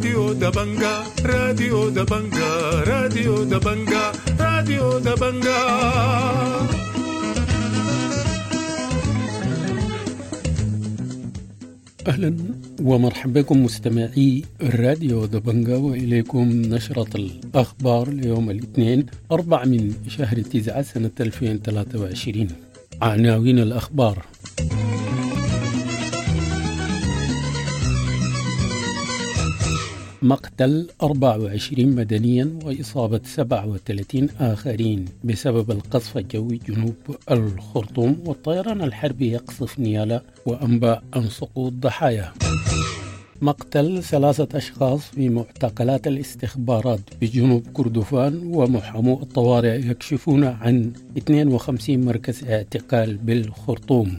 راديو دبنجا راديو دبنجا راديو دبنجا راديو دبنجا. أهلا ومرحبا بكم مستمعي الراديو دبنجا، وإليكم نشرة الأخبار ليوم الاثنين 4 من شهر 9 سنة 2023. عناوين الأخبار: مقتل 24 مدنيا وإصابة 37 آخرين بسبب القصف الجوي جنوب الخرطوم، والطيران الحربي يقصف نيالا وأنباء عن سقوط ضحايا. مقتل 3 أشخاص في معتقلات الاستخبارات بجنوب كردفان، ومحامو الطوارئ يكشفون عن 52 مركز اعتقال بالخرطوم.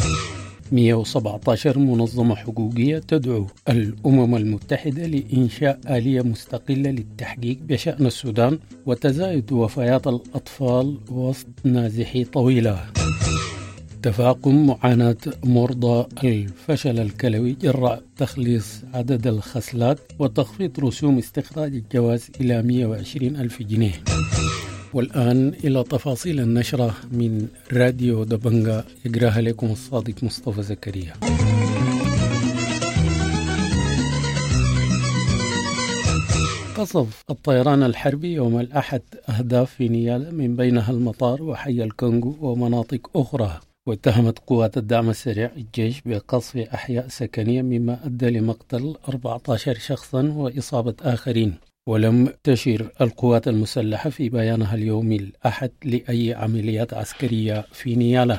117 منظمة حقوقية تدعو الأمم المتحدة لإنشاء آلية مستقلة للتحقيق بشأن السودان، وتزايد وفيات الأطفال وسط نازحي طويلة. تفاقم معاناة مرضى الفشل الكلوي جراء تخليص عدد الخصلات، وتخفيض رسوم استخراج الجواز إلى 120 ألف جنيه. والآن إلى تفاصيل النشرة من راديو دبنجا، يقراها لكم الصادق مصطفى زكريا. قصف الطيران الحربي يوم الأحد أهداف في نيالا، من بينها المطار وحي الكونغو ومناطق أخرى. واتهمت قوات الدعم السريع الجيش بقصف أحياء سكنية، مما أدى لمقتل 14 شخصا وإصابة آخرين. ولم تشر القوات المسلحة في بيانها اليوم الأحد لأي عمليات عسكرية في نيالا.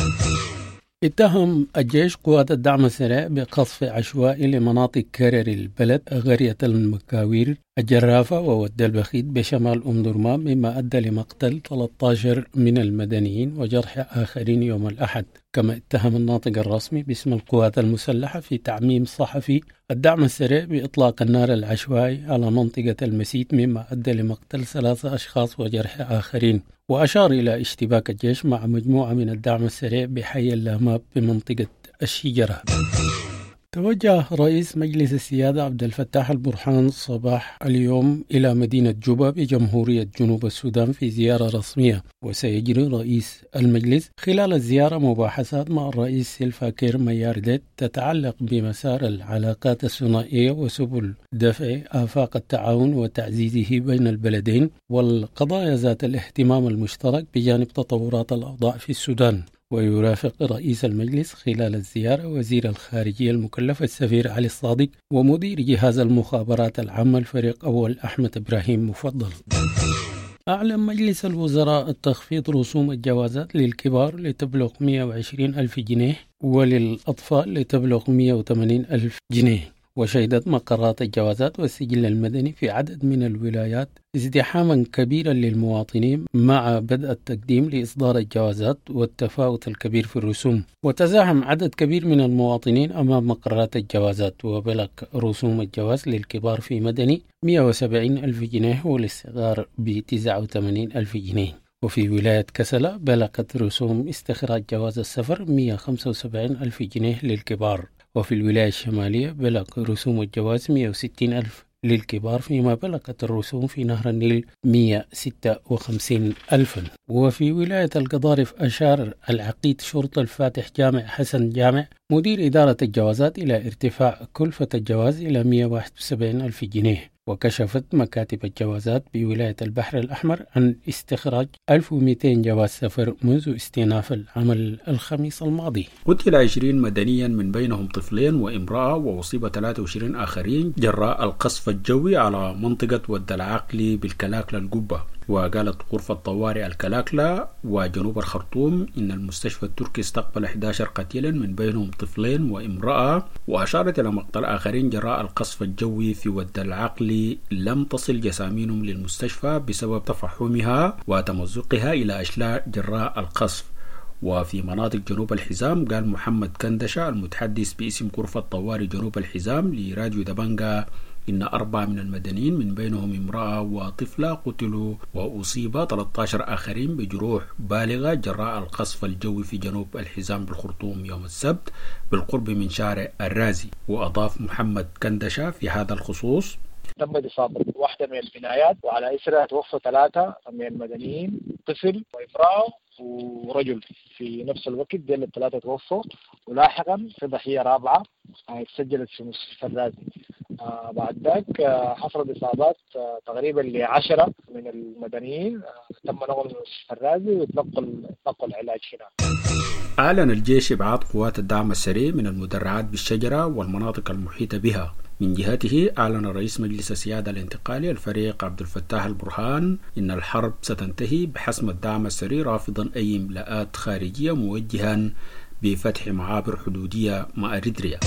اتهم الجيش قوات الدعم السريع بقصف عشوائي لمناطق كرر البلد، غرية المكاوير، الجرافة وود البخيت بشمال أم درمان، مما أدى لمقتل 13 من المدنيين وجرح آخرين يوم الأحد. كما اتهم الناطق الرسمي باسم القوات المسلحة في تعميم صحفي الدعم السريع بإطلاق النار العشوائي على منطقة المسيت، مما أدى لمقتل 3 أشخاص وجرح آخرين. وأشار إلى اشتباك الجيش مع مجموعة من الدعم السريع بحي اللاماب بمنطقة الشجرة. توجه رئيس مجلس السيادة عبد الفتاح البرهان صباح اليوم إلى مدينة جوبا بجمهورية جنوب السودان في زيارة رسمية، وسيجري رئيس المجلس خلال الزيارة مباحثات مع الرئيس سيلفا كير ميارديت تتعلق بمسار العلاقات الثنائية وسبل دفع آفاق التعاون وتعزيزه بين البلدين، والقضايا ذات الاهتمام المشترك بجانب تطورات الأوضاع في السودان. ويرافق رئيس المجلس خلال الزيارة وزير الخارجية المكلف السفير علي الصادق، ومدير جهاز المخابرات العامة الفريق أول أحمد إبراهيم مفضل. أعلن مجلس الوزراء التخفيض رسوم الجوازات للكبار لتبلغ 120 ألف جنيه، وللأطفال لتبلغ 180 ألف جنيه. وشهدت مقرات الجوازات والسجل المدني في عدد من الولايات ازدحاما كبيرا للمواطنين مع بدء التقديم لإصدار الجوازات والتفاوت الكبير في الرسوم. وتزاحم عدد كبير من المواطنين أمام مقرات الجوازات، وبلغ رسوم الجواز للكبار في مدني 170 ألف جنيه وللصغار ب 89 ألف جنيه. وفي ولاية كسلا بلغت رسوم استخراج جواز السفر 175 ألف جنيه للكبار. وفي الولاية الشمالية بلغ رسوم الجواز 160 ألف للكبار، فيما بلغت الرسوم في نهر النيل 156 ألفا. وفي ولاية القضارف أشار العقيد شرطة الفاتح جامع حسن جامع مدير إدارة الجوازات إلى ارتفاع كلفة الجواز إلى 171 ألف جنيه. وكشفت مكاتب الجوازات بولاية البحر الأحمر عن استخراج 1200 جواز سفر منذ استئناف العمل الخميس الماضي. قتل 20 مدنيا من بينهم طفلين وامرأة، وأصيب 23 آخرين جراء القصف الجوي على منطقة ود العقلي بالكلاكلة القبة. وقالت غرفة طوارئ الكلاكلة وجنوب الخرطوم إن المستشفى التركي استقبل 11 قتيلا من بينهم طفلين وامرأة، وأشارت إلى مقتل آخرين جراء القصف الجوي في ود العقلي لم تصل جسامينهم للمستشفى بسبب تفحمها وتمزقها إلى أشلاء جراء القصف. وفي مناطق جنوب الحزام قال محمد كندشة المتحدث باسم غرفة طوارئ جنوب الحزام لراديو دبنجا إن 4 من المدنيين من بينهم امرأة وطفلة قتلوا، وأصيب 13 آخرين بجروح بالغة جراء القصف الجوي في جنوب الحزام بالخرطوم يوم السبت بالقرب من شارع الرازي. وأضاف محمد كندشة في هذا الخصوص: تم إصابة واحدة من البنايات وعلى إثرها توفى 3 من المدنيين، طفل وامرأة ورجل في نفس الوقت. ديل ال3 توفوا، ولاحقا في ضحية رابعة سجلت في مستشفى الرازي. بعد ذاك حصلت إصابات تقريبا ل10 من المدنيين، تم نقل مستشفى الرازي وتنقل العلاج هنا. أعلن الجيش إبعاد قوات الدعم السريع من المدرعات بالشجرة والمناطق المحيطة بها. من جهته أعلن رئيس مجلس السيادة الانتقالي الفريق عبد الفتاح البرهان إن الحرب ستنتهي بحسم الدعم السريع، رافضا أي إملاءات خارجية، موجها بفتح معابر حدودية مع إريتريا.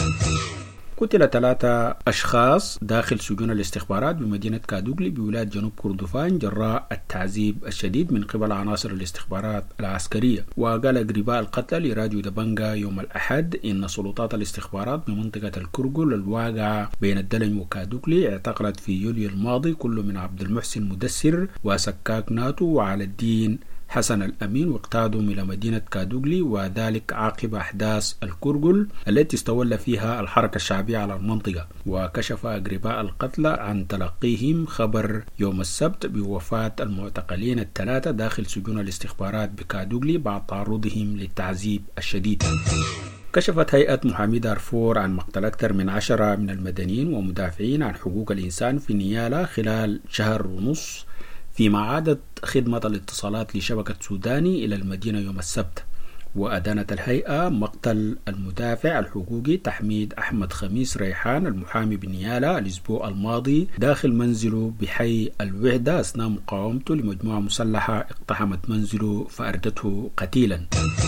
قتل 3 أشخاص داخل سجون الاستخبارات بمدينة كادوغلي بولاية جنوب كردفان جراء التعذيب الشديد من قبل عناصر الاستخبارات العسكرية. وقال قريباء القتلى لراديو دبنجا يوم الأحد إن سلطات الاستخبارات بمنطقة الكرجل الواقعة بين الدلم وكادوغلي اعتقلت في يوليو الماضي كل من عبد المحسن مدسر وسكاك ناتو وعلى الدين حسن الأمين، واقتادهم إلى مدينة كادوغلي، وذلك عقب أحداث الكرجل التي استولى فيها الحركة الشعبية على المنطقة. وكشف أقرباء القتلى عن تلقيهم خبر يوم السبت بوفاة المعتقلين ال3 داخل سجون الاستخبارات بكادوغلي بعد تعرضهم للتعذيب الشديد. كشفت هيئة محامي دارفور عن مقتل أكثر من 10 من المدنيين ومدافعين عن حقوق الإنسان في نيالا خلال شهر ونص، فيما عادت خدمة الاتصالات لشبكة سوداني إلى المدينة يوم السبت. وأدانت الهيئة مقتل المدافع الحقوقي تحميد أحمد خميس ريحان المحامي بنيالا الأسبوع الماضي داخل منزله بحي الوحدة أثناء مقاومته لمجموعة مسلحة اقتحمت منزله فأردته قتيلا.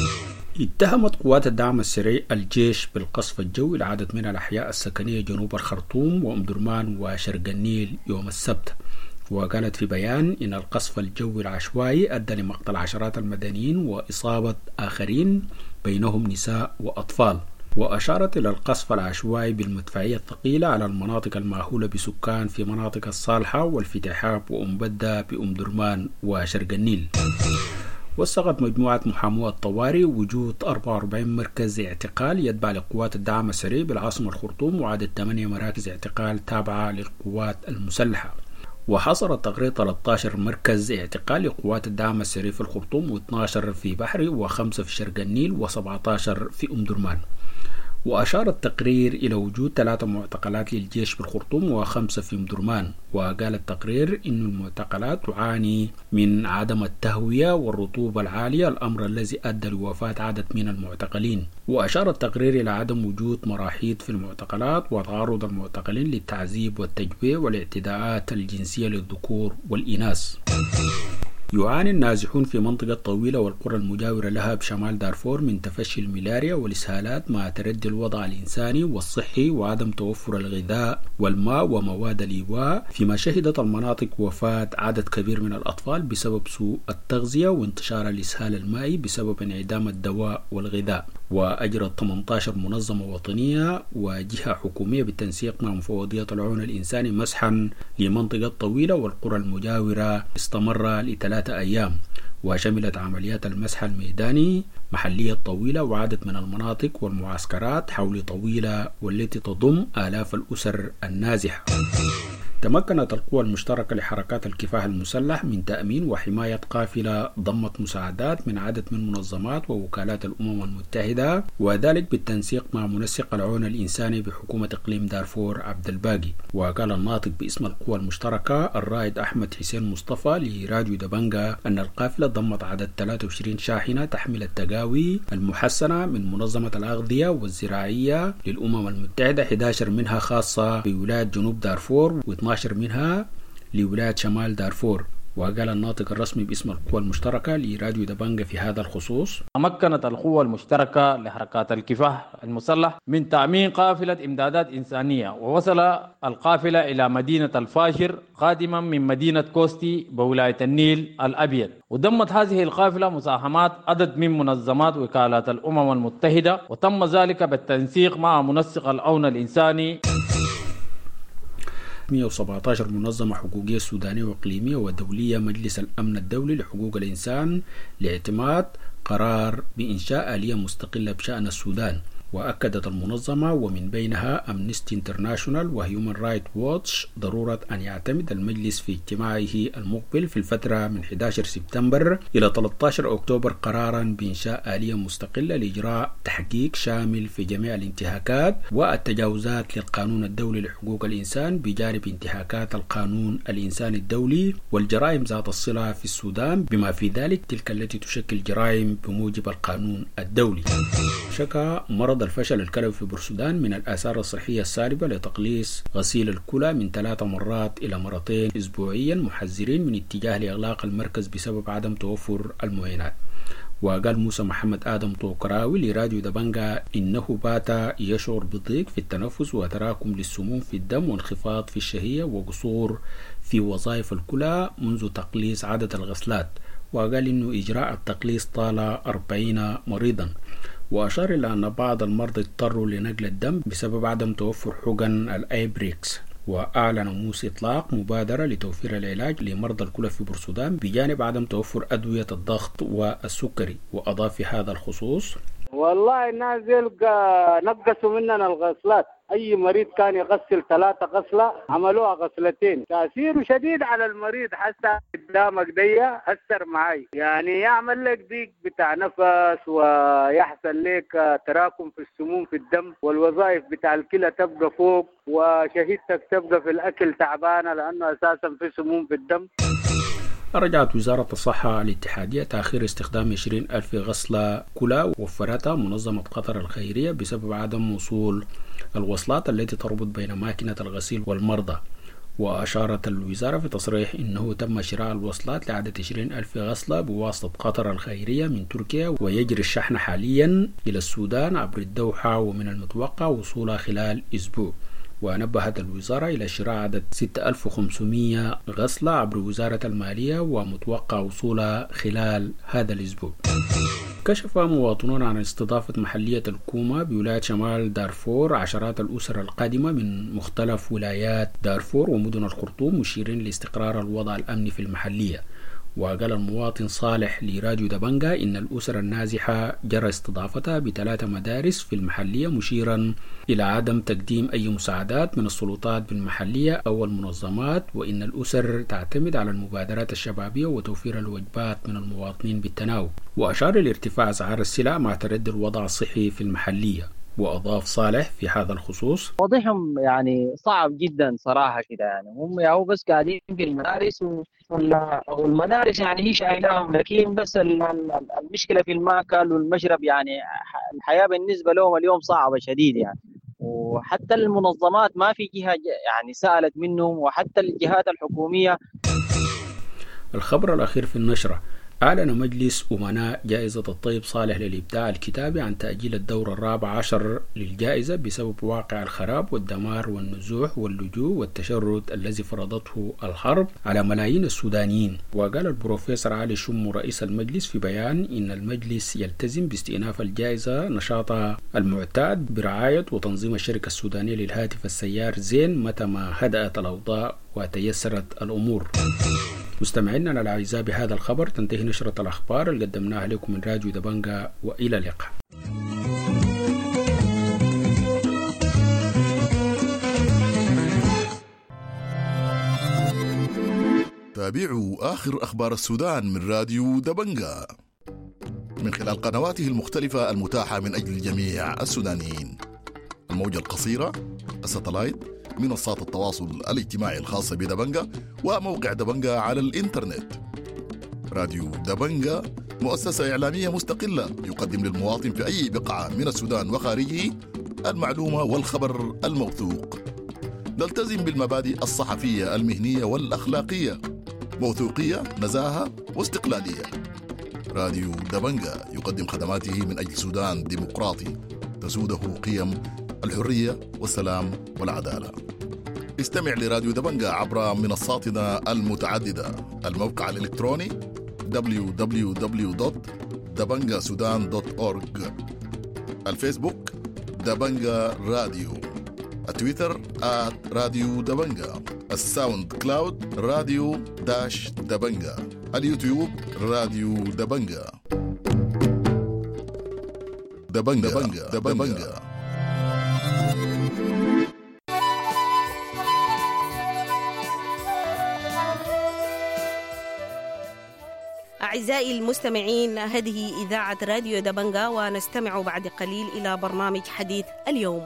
اتهمت قوات الدعم السريع الجيش بالقصف الجوي لعدد من الأحياء السكنية جنوب الخرطوم وأم درمان وشرق النيل يوم السبت. وقالت في بيان إن القصف الجوي العشوائي أدى لمقتل عشرات المدنيين وإصابة آخرين بينهم نساء وأطفال. وأشارت إلى القصف العشوائي بالمدفعية الثقيلة على المناطق المأهولة بسكان في مناطق الصالحة والفتحاب وأم بدة بأم درمان وشرق النيل. وثقت مجموعة محامو الطوارئ وجود 44 مركز اعتقال يتبع لقوات الدعم السريع بالعاصمة الخرطوم، وعدد 8 مراكز اعتقال تابعة للقوات المسلحة. وحصر التقرير 13 مركز اعتقال لقوات الدعم السريع في الخرطوم، و12 في بحري، و5 في شرق النيل، و17 في أم درمان. وأشار التقرير إلى وجود 3 معتقلات للجيش بالخرطوم و5 في أم درمان. وقال التقرير إن المعتقلات تعاني من عدم التهوية والرطوبة العالية، الأمر الذي أدى لوفاة عدد من المعتقلين. وأشار التقرير إلى عدم وجود مراحيض في المعتقلات وتعرض المعتقلين للتعذيب والتجويع والاعتداءات الجنسية للذكور والإناث. يعاني النازحون في منطقة طويلة والقرى المجاورة لها بشمال دارفور من تفشي الملاريا والإسهالات مع تردي الوضع الإنساني والصحي وعدم توفر الغذاء والماء ومواد الإيواء، فيما شهدت المناطق وفاة عدد كبير من الأطفال بسبب سوء التغذية وانتشار الإسهال المائي بسبب انعدام الدواء والغذاء. وأجرت 18 منظمة وطنية وجهة حكومية بالتنسيق مع مفوضية العون الإنساني مسحا لمنطقة طويلة والقرى المجاورة استمر ل3 أيام، وشملت عمليات المسح الميداني محلية طويلة وعدد من المناطق والمعسكرات حول طويلة والتي تضم آلاف الأسر النازحة. تمكنت القوى المشتركة لحركات الكفاح المسلح من تأمين وحماية قافلة ضمت مساعدات من عدد من منظمات ووكالات الأمم المتحدة، وذلك بالتنسيق مع منسق العون الإنساني بحكومة إقليم دارفور عبد الباقي. وقال الناطق باسم القوى المشتركة الرائد أحمد حسين مصطفى لراديو دبنجا أن القافلة ضمت عدد 23 شاحنة تحمل التقاوي المحسنة من منظمة الأغذية والزراعية للأمم المتحدة، 11 منها خاصة بولاية جنوب دارفور و12 منها لولاية شمال دارفور. وقال الناطق الرسمي باسم القوى المشتركة لراديو دبنجا في هذا الخصوص: تمكنت القوى المشتركة لحركات الكفاح المسلح من تأمين قافلة إمدادات إنسانية، ووصل القافلة إلى مدينة الفاشر قادما من مدينة كوستي بولاية النيل الأبيض. وضمت هذه القافلة مساهمات عدد من منظمات وكالات الأمم المتحدة، وتم ذلك بالتنسيق مع منسق العون الإنساني. 317 منظمة حقوقية سودانية وإقليمية ودولية مجلس الأمن الدولي لحقوق الإنسان لاعتماد قرار بإنشاء آلية مستقلة بشأن السودان. وأكدت المنظمة ومن بينها أمنستي انترناشونال وهيومن رايت ووتش ضرورة أن يعتمد المجلس في اجتماعه المقبل في الفترة من 11 سبتمبر إلى 13 أكتوبر قرارا بإنشاء آلية مستقلة لإجراء تحقيق شامل في جميع الانتهاكات والتجاوزات للقانون الدولي لحقوق الإنسان بجانب انتهاكات القانون الإنساني الدولي والجرائم ذات الصلة في السودان بما في ذلك تلك التي تشكل جرائم بموجب القانون الدولي. شكى مرض الفشل الكلوي في بورسودان من الآثار الصحية السالبة لتقليص غسيل الكلى من 3 مرات إلى 2 مرات أسبوعيا، محذرين من اتجاه لإغلاق المركز بسبب عدم توفر المعينات. وقال موسى محمد آدم طوكراوي لراديو دبنجا إنه بات يشعر بضيق في التنفس وتراكم للسموم في الدم وانخفاض في الشهية وقصور في وظائف الكلى منذ تقليص عدد الغسلات. وقال إنه إجراء التقليص طال 40 مريضا. وأشار إلى أن بعض المرضى اضطروا لنقل الدم بسبب عدم توفر حقن الأيبريكس. وأعلن موسى إطلاق مبادرة لتوفير العلاج لمرضى الكلى في بورسودان بجانب عدم توفر أدوية الضغط والسكري. وأضاف في هذا الخصوص: والله الناس نقصوا مننا الغسلات، أي مريض كان يغسل 3 غسلة عملوها 2 غسلتين. تأثيره شديد على المريض، حتى قدامك دي أثر معي، يعني يعمل لك ضيق بتاع نفس ويحصل لك تراكم في السموم في الدم والوظائف بتاع الكلى تبقى فوق وشهيتك تبقى في الأكل تعبانة لأنه أساسا في سموم في الدم. رجعت وزارة الصحة الاتحادية تأخير استخدام 20,000 غسلة كلى وفرتها منظمة قطر الخيرية بسبب عدم وصول الوصلات التي تربط بين ماكينة الغسيل والمرضى. وأشارت الوزارة في تصريح إنه تم شراء الوصلات لعدد 20,000 غسلة بواسطة قطر الخيرية من تركيا، ويجري الشحن حاليا إلى السودان عبر الدوحة، ومن المتوقع وصولها خلال أسبوع. ونبهت الوزارة إلى شراء عدد 6500 غسلة عبر وزارة المالية ومتوقع وصولها خلال هذا الأسبوع. كشف مواطنون عن استضافة محلية الكوما بولاية شمال دارفور عشرات الأسر القادمة من مختلف ولايات دارفور ومدن الخرطوم، مشيرين لاستقرار الوضع الأمني في المحلية. وقال المواطن صالح لراديو دبنجا إن الأسر النازحة جرى استضافتها ب3 مدارس في المحلية، مشيرا إلى عدم تقديم أي مساعدات من السلطات بالمحلية أو المنظمات، وإن الأسر تعتمد على المبادرات الشبابية وتوفير الوجبات من المواطنين بالتناوب. وأشار لارتفاع أسعار السلع مع تردي الوضع الصحي في المحلية. وأضاف صالح في هذا الخصوص: وضعهم يعني صعب جدا صراحة كده، يعني هم ياهو بس قاعدين في المدارس والمدارس يعني هي شايلاهم، لكن بس المشكلة في المأكل والمشرب، يعني الحياة بالنسبة لهم اليوم صعبة شديد يعني. وحتى المنظمات ما في جهة يعني سألت منهم، وحتى الجهات الحكومية. الخبر الأخير في النشرة: أعلن مجلس أمناء جائزة الطيب صالح للإبداع الكتابي عن تأجيل الدورة 14 للجائزة بسبب واقع الخراب والدمار والنزوح واللجوء والتشرد الذي فرضته الحرب على ملايين السودانيين. وقال البروفيسور علي شمو رئيس المجلس في بيان إن المجلس يلتزم باستئناف الجائزة نشاطها المعتاد برعاية وتنظيم الشركة السودانية للهاتف السيار زين متى ما هدأت الأوضاع وتيسرت الأمور. مستمعينا الأعزاء، بهذا الخبر تنتهي نشرة الأخبار اللي قدمناها لكم من راديو دبنجا، وإلى اللقاء. تابعوا آخر أخبار السودان من راديو دبنجا من خلال قنواته المختلفة المتاحة من أجل جميع السودانيين: الموجة القصيرة، الساتلايت، منصات التواصل الاجتماعي الخاصة بدبنجا، وموقع دبنجا على الإنترنت. راديو دبنجا مؤسسة إعلامية مستقلة يقدم للمواطن في أي بقعة من السودان وخارجه المعلومة والخبر الموثوق. نلتزم بالمبادئ الصحفية المهنية والأخلاقية: موثوقية، نزاهة، واستقلالية. راديو دبنجا يقدم خدماته من أجل سودان ديمقراطي تسوده قيم الحرية والسلام والعدالة. استمع لراديو دبنجا عبر منصاتنا المتعددة: الموقع الإلكتروني www.dabangassudan.org، الفيسبوك دبنجا راديو، التويتر @راديو دبنجة، الساوند كلاود راديو دبنجة، اليوتيوب راديو دبنجة. دبنجة. أعزائي المستمعين، هذه إذاعة راديو دبنجة، ونستمع بعد قليل إلى برنامج حديث اليوم.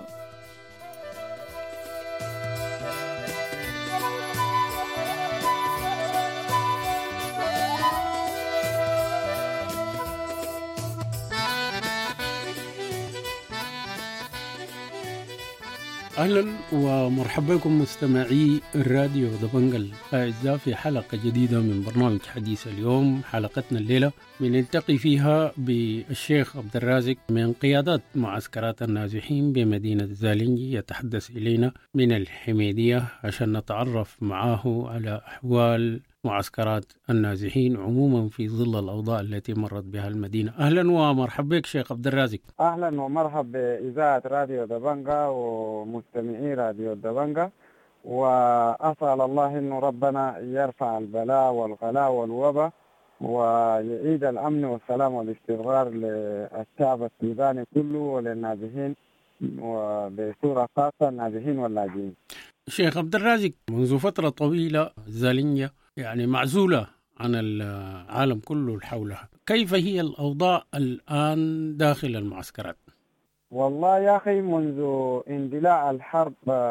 أهلا ومرحبا بكم مستمعي الراديو دبنجة الأعزاء في حلقة جديدة من برنامج حديث اليوم. حلقتنا الليلة بنلتقي فيها بالشيخ عبد الرازق من قيادات معسكرات النازحين بمدينة زالنجي، يتحدث إلينا من الحميدية عشان نتعرف معه على أحوال معسكرات النازحين عموما في ظل الأوضاع التي مرت بها المدينة. أهلا ومرحبا بك شيخ عبد الرازق. أهلا ومرحبا بإذاعة راديو دبنجة ومستمعي راديو دبنجة، وأسأل الله إنه ربنا يرفع البلاء والغلاء والوباء ويعيد الأمن والسلام والاستقرار للشعب السوداني كله وللنازحين، وبصورة خاصة النازحين واللاجئين. شيخ عبد الرازق، منذ فترة طويلة زالنجة يعني معزولة عن العالم كله حولها، كيف هي الأوضاع الآن داخل المعسكرات؟ والله يا أخي، منذ اندلاع الحرب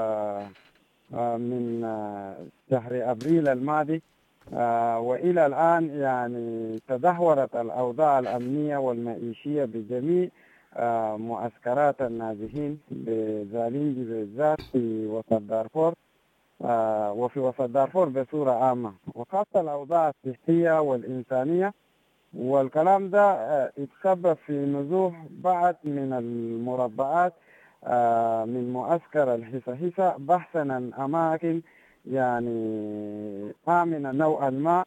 من شهر أبريل الماضي وإلى الآن يعني تدهورت الأوضاع الأمنية والمعيشية بجميع معسكرات النازحين بزالنجي بالذات في وسط دارفور وفي وسط دارفور بصورة عامة، وخاصة الأوضاع الصحية والإنسانية. والكلام ده اتسبب في نزوح بعض من المربعات من معسكر الحسا بحثا عن أماكن يعني آمنة نوعا ما،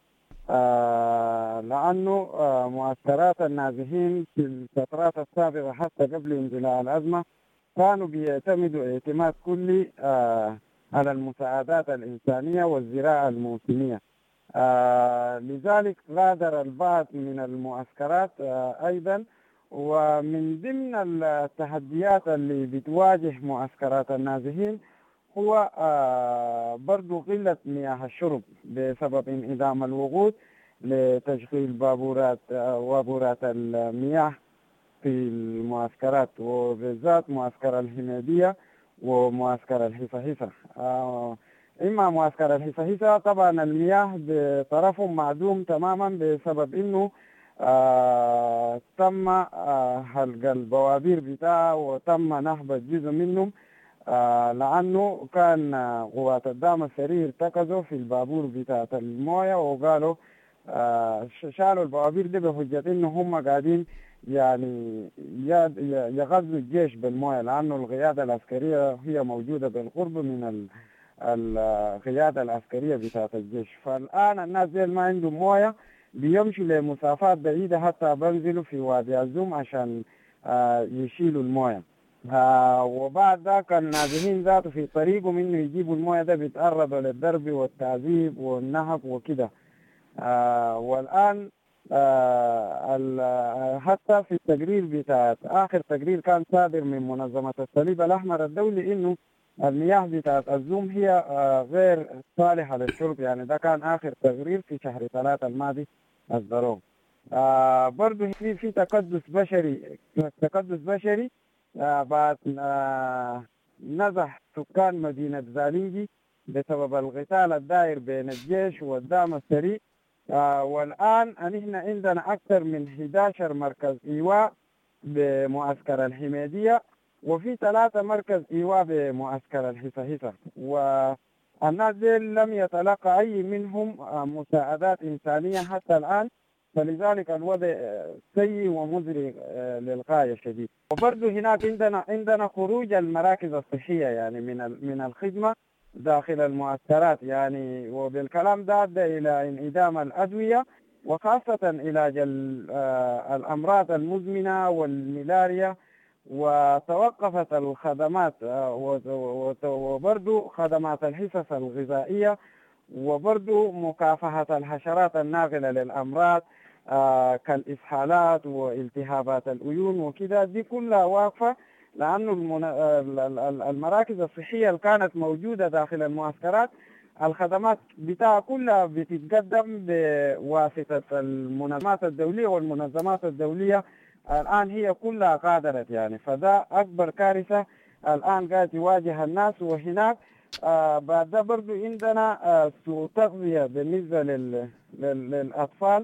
لأنه معسكرات النازحين في الفترات السابقة حتى قبل اندلاع الأزمة كانوا بيعتمدوا اعتماد كلي على المساعدات الإنسانية والزراعة الموسمية. لذلك غادر البعض من المعسكرات أيضا. ومن ضمن التحديات اللي بتواجه معسكرات النازحين هو برضو قلة مياه الشرب بسبب انعدام الوقود لتشغيل وابورات المياه في المعسكرات، وبالذات معسكر الحميدية ومعسكر الحسا. إما معسكر الحسا طبعا المياه بطرفهم معدوم تماما بسبب إنه تم حلق البوابير بتاعه وتم نهب جزء منهم، لأنه كان قوات الدعم السريع ارتكزوا في البابور بتاعة الموية وقالوا شالوا البوابير دي بحجة إنه هم قاعدين يعني يغزوا الجيش بالموية، لأنه القيادة العسكرية هي موجودة بالقرب من القيادة العسكرية بتاعة الجيش. فالآن الناس دي ما عندهم موية، بيمشوا لمسافات بعيدة حتى بنزلوا في وادي الزوم عشان يشيلوا الموية. وبعد ذاك النازحين ذاته في طريقهم إنه يجيبوا الموية ده بيتعرضوا للضرب والتعذيب والنهب وكده. والآن حتى في التقرير بتاع آخر تقرير كان صادر من منظمة الصليب الأحمر الدولي إنه المياه بتاعة الزوم هي غير صالحة للشرب، يعني ده كان آخر تقرير في شهر 3 الماضي أصدروه. برضو في تكدس بشري بعد نزح سكان مدينة زالنجي بسبب القتال الدائر بين الجيش والدعم السريع. والآن نحن عندنا أكثر من 11 مركز إيواء بمعسكر الحميدية، وفي 3 مركز إيواء بمعسكر الحسا. والناس دي لم يتلقى أي منهم مساعدات إنسانية حتى الآن، فلذلك الوضع سيء ومزري للغاية شديد. وبرضه هناك عندنا خروج المراكز الصحية يعني من الخدمة داخل المعسكرات يعني، وبالكلام ده أدى إلى انعدام الأدوية وخاصة علاج الأمراض المزمنة والملاريا وتوقفت الخدمات وبرضو خدمات الحصص الغذائية وبرضو مكافحة الحشرات الناقلة للأمراض كالإسهالات والتهابات العيون وكذا، دي كلها واقفة لأنه المراكز الصحية اللي كانت موجودة داخل المعسكرات الخدمات بتاعها كلها بتتقدم بواسطة المنظمات الدولية، والمنظمات الدولية الآن هي كلها قادرت يعني. فده أكبر كارثة الآن قاعد يواجه الناس. وهناك بعد ده برضو عندنا سوء تغذية بالنسبة للأطفال،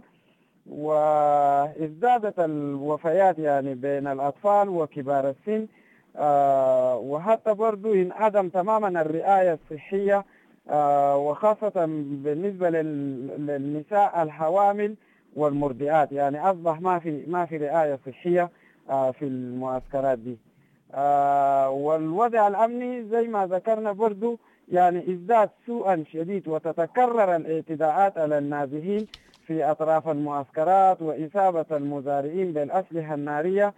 وازدادت الوفيات يعني بين الأطفال وكبار السن، وحتى برضو انعدم تماما الرعاية الصحية، وخاصة بالنسبة للنساء الحوامل والمرضعات، يعني أصبح ما في رعاية صحية في المعسكرات دي. والوضع الأمني زي ما ذكرنا برضو يعني ازداد سوءا شديد، وتتكرر الاعتداءات على النازحين في أطراف المعسكرات وإصابة المزارعين بالأسلحة النارية.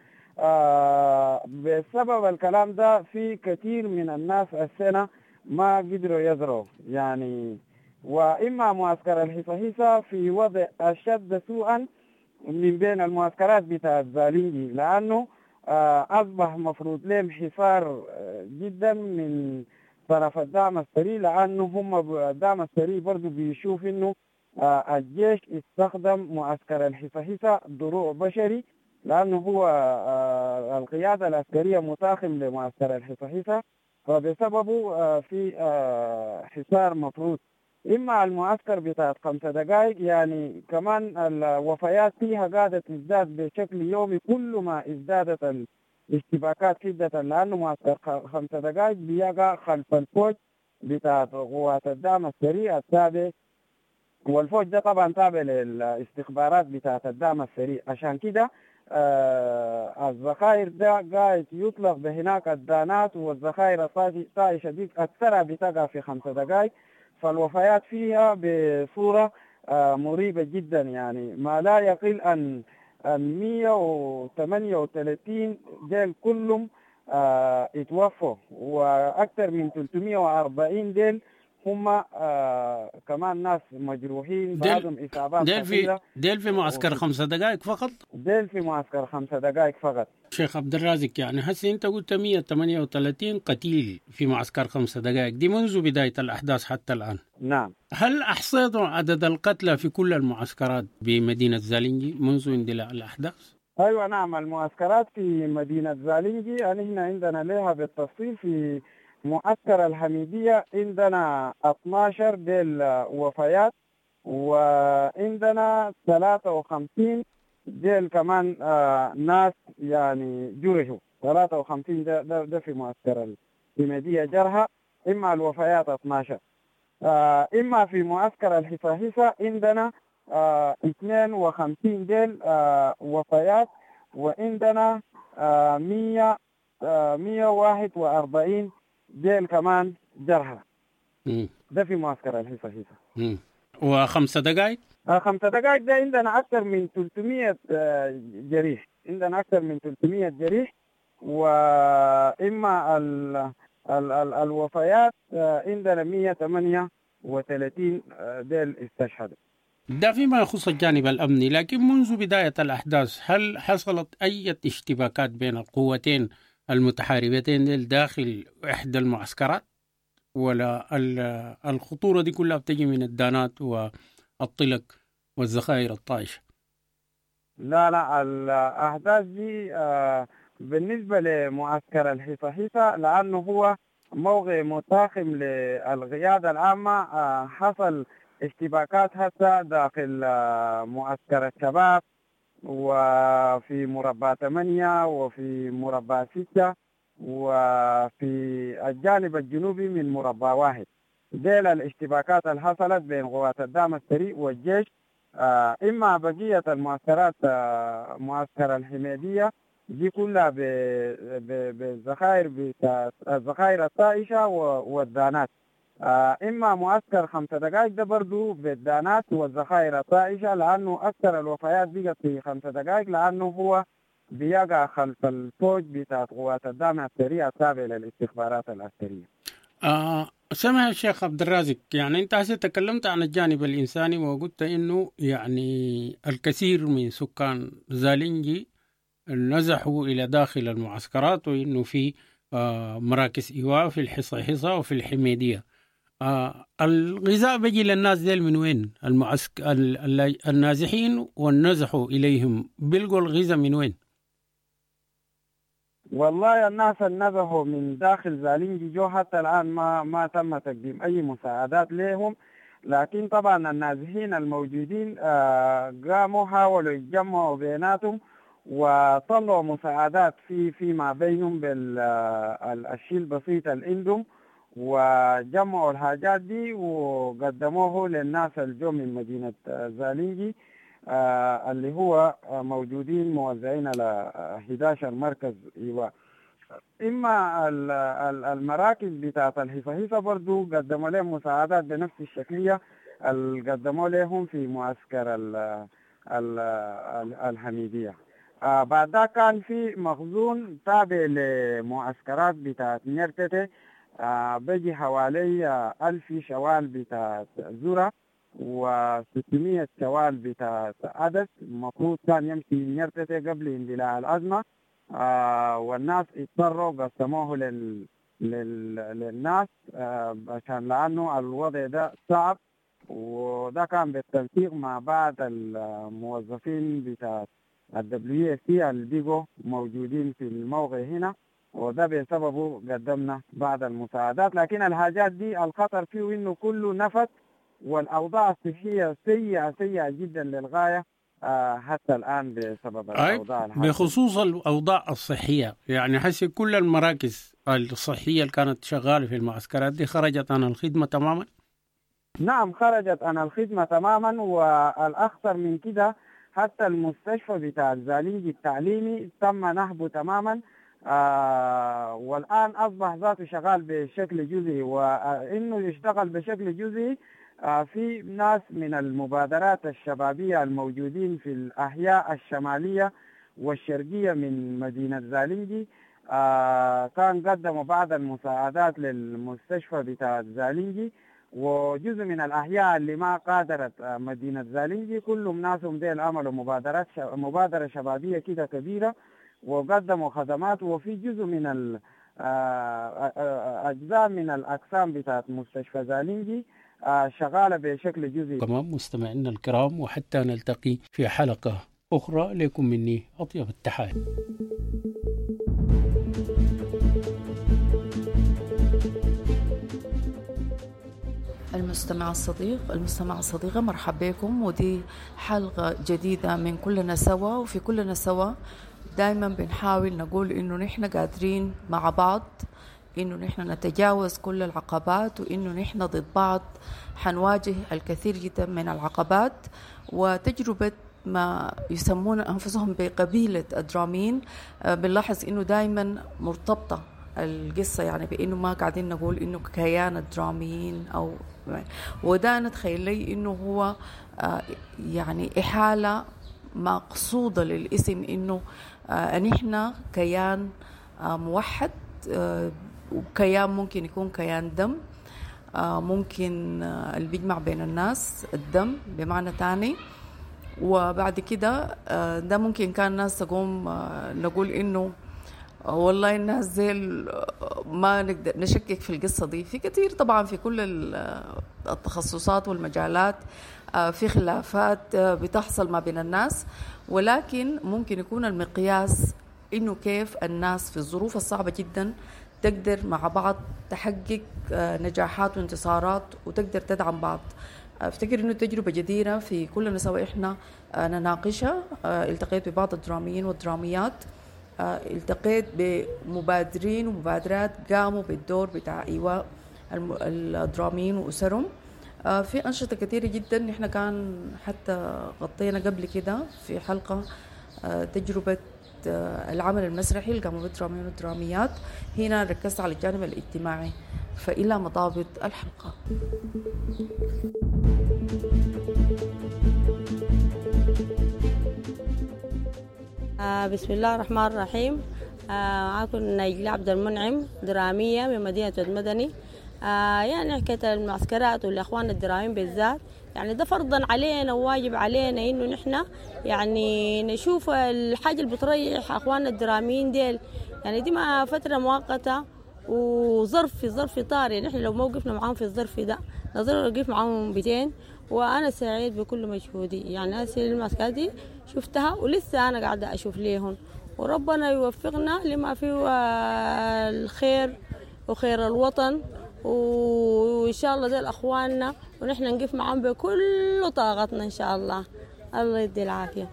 بسبب الكلام ده في كثير من الناس السنة ما قدروا يزرعوا يعني. وإما معسكر الحصحيصة في وضع أشد سوءا من بين المعسكرات بتاع الزالينجي، لأنه أصبح مفروض لهم حصار جدا من طرف الدعم السري، لأنه هم الدعم السري برضو بيشوف إنه الجيش استخدم معسكر الحصحيصة دروع بشري، لأنه هو القيادة العسكرية متاخم لمعسكر الحصحيصة، فبسببه في حصار مفروض. إما المعسكر بتاع 5 دقائق يعني كمان الوفيات فيها قاعدة تزداد بشكل يومي، كل ما ازدادت الاشتباكات شدة، لأنه معسكر 5 دقائق بيقع خلف الفوج بتاع قوات الدعم السريع التابع، والفوج ده طبعا تابع للاستخبارات بتاعة الدعم السريع. عشان كده الذخائر ده قاعد يطلق بهناك الدانات، والذخائر الطائشة دي أكثرها بتقع في 5 دقائق، فالوفيات فيها بصورة مريبة جدا يعني، ما لا يقل عن 138 ديل كلهم اتوفوا، وأكثر من 340 ديل هم كمان ناس مجروحين، بعضهم إصابات خطيرة. ديل في معسكر 5 دقائق فقط؟ ديل في معسكر 5 دقائق فقط. شيخ عبد الرازق، يعني هسه أنت قلت 138 قتيل في معسكر 5 دقائق، دي منذ بداية الأحداث حتى الآن. نعم. هل أحصيتوا عدد القتلى في كل المعسكرات بمدينة زالينجي منذ اندلاع الأحداث؟ أيوة نعم، المعسكرات في مدينة زالينجي يعني عندنا لها بالتفصيل. في معسكر الحميدية عندنا 12 ديل وفيات، وعندنا 53 ديل كمان ناس يعني جرحوا. 53 ده في معسكر الحميدية جرحى، إما الوفيات 12. إما في معسكر الحصحيصة عندنا 52 ديل وفيات، وعندنا 141 ديل كمان جرحى. ده في معسكر الحصحيصة. و5 دقائق؟ 5 دقائق ده عندنا أكثر من 300 جريح، عندنا أكثر من 300 جريح. وإما الوفيات عندنا 138 ديل استشهدوا. ده فيما يخص الجانب الأمني، لكن منذ بداية الأحداث هل حصلت أي اشتباكات بين القوتين المتحاربتين داخل إحدى المعسكرات، ولا الخطورة دي كلها بتجي من الدانات والطلق والذخائر الطائشة؟ لا الأحداث دي بالنسبة لمعسكر الحصحيصة لأنه هو موقع متاخم للقيادة العامة، حصل اشتباكات حتى داخل معسكر الشباب، وفي مربع 8 وفي مربع 6 وفي الجانب الجنوبي من مربع 1. ديل الاشتباكات اللي حصلت بين قوات الدعم السريع والجيش. إما بقية المعسكرات معسكر الحميدية دي كلها بالذخائر الذخائر الطائشة والدانات. إما معسكر 5 دقائق ده برضو بالدانات والذخائر الطائشة، لأنه أكثر الوفيات بقت في 5 دقائق، لأنه هو بيقع خلف الفوج بتاع قوات الدعم السريع التابع للاستخبارات العسكرية. سمع الشيخ عبد الرازق، يعني أنت هسه تكلمت عن الجانب الإنساني وقلت إنه يعني الكثير من سكان زالنجي نزحوا إلى داخل المعسكرات، وإنه في مراكز إيواء في الحصة وفي الحميدية. الغذاء بيجي للناس ديل من وين؟ النازحين والنزحوا إليهم بيلقوا الغذاء من وين؟ والله الناس النزحوا من داخل زالنجي جو حتى الآن ما تم تقديم أي مساعدات لهم، لكن طبعا النازحين الموجودين قاموا حاولوا يتجمعوا بيناتهم وطلعوا مساعدات فيما بينهم بالشيء البسيط اللي عندهم، وجمعوا الحاجات دي وقدموه للناس الجو من مدينة زالنجي اللي هو موجودين موزعين على 11 مركز إيواء. إما المراكز بتاعت الحصة برضو قدموا لهم مساعدات بنفس الشكلية اللي قدموا لهم في معسكر الحميدية. بعد ذلك كان في مخزون تابع لمعسكرات بتاعت نيرتتي، بيجي حوالي 1000 شوال بتاعت زورا و600 شوال بتاعت عدس. المفروض كان يمشي نيرتتي قبل اندلاع الأزمة، والناس اضطروا قسموه للناس عشان لأنه الوضع ده صعب، وده كان بالتنسيق مع بعض الموظفين بتاع WFP اللي بقوا موجودين في الموقع هنا، وده بسببه قدمنا بعض المساعدات. لكن الحاجات دي الخطر فيه انه كله نفط، والاوضاع الصحيه سيئه جدا للغايه حتى الان بسبب الاوضاع الحالية. بخصوص الاوضاع الصحيه، يعني حسي كل المراكز الصحيه اللي كانت شغاله في المعسكرات دي خرجت عن الخدمه تماما؟ نعم خرجت عن الخدمه تماما، والاخطر من كده حتى المستشفى بتاع زالنجي التعليمي تم نهبه تماما، والآن أصبح ذاته شغال بشكل جزئي. وإنه يشتغل بشكل جزئي في ناس من المبادرات الشبابية الموجودين في الأحياء الشمالية والشرقية من مدينة زالنجي كان قدموا بعض المساعدات للمستشفى بتاع زالنجي، وجزء من الأحياء اللي ما قادرت مدينة زالنجي كلهم ناسهم ديل عملوا مبادرة شبابية كده كبيرة وقدموا خدمات. وفي جزء من أجزاء من الأقسام بتاعت مستشفى زالنجي شغالة بشكل جزئي. تمام مستمعينا الكرام، وحتى نلتقي في حلقة أخرى لكم مني أطيب التحايا. المستمع الصديقة، مرحبا بكم، ودي حلقة جديدة من كلنا سوا. وفي كلنا سوا دايما بنحاول نقول إنه نحن قادرين مع بعض، إنه نحن نتجاوز كل العقبات، وإنه نحن ضد بعض حنواجه الكثير جدا من العقبات. وتجربة ما يسمون أنفسهم بقبيلة الدراميين بنلاحظ إنه دايما مرتبطة القصة، يعني بإنه ما قاعدين نقول إنه كيان الدراميين أو وده نتخيل لي إنه هو يعني إحالة مقصودة للاسم، إنه نحن كيان موحد، وكيان ممكن يكون كيان دم، ممكن اللي بيجمع بين الناس الدم بمعنى تاني. وبعد كده ده ممكن كان الناس تقوم نقول إنه والله الناس زي ما نقدر نشكك في القصة دي. في كتير طبعا في كل التخصصات والمجالات في خلافات بتحصل ما بين الناس، ولكن ممكن يكون المقياس إنه كيف الناس في الظروف الصعبة جدا تقدر مع بعض تحقق نجاحات وانتصارات وتقدر تدعم بعض. افتكر إنه تجربة جديرة في كلنا سوا إحنا نناقشها. التقيت ببعض الدراميين والدراميات، التقيت بمبادرين ومبادرات قاموا بالدور بتاع إيواء الدراميين وأسرهم في أنشطة كثيرة جدا. نحن كان حتى غطينا قبل كده في حلقة تجربة العمل المسرحي اللي قاموا بالدراميين والدراميات. هنا ركزت على الجانب الاجتماعي. فإلى مطابق الحلقة. بسم الله الرحمن الرحيم. معكم نجلاء عبد المنعم، درامية من مدينة المدني. يعني حكاية المعسكرات والأخوان الدراميين بالذات، يعني ده فرضا علينا وواجب علينا إنه نحن يعني نشوف الحاجة اللي بتريح أخواننا الدراميين ديل. يعني دي ما فترة مؤقتة وظرف في طارئ، نحن لو موقفنا معاهم في الظرف ده نظر نوقف معاهم 200. وأنا سعيد بكل مجهودي، يعني هذه المعسكرات دي شفتها ولسه أنا قاعدة أشوف ليهم، وربنا يوفقنا لما فيه الخير وخير الوطن، وإن شاء الله ديل أخواننا ونحن نقف معهم بكل طاقتنا إن شاء الله. الله يدي العافية.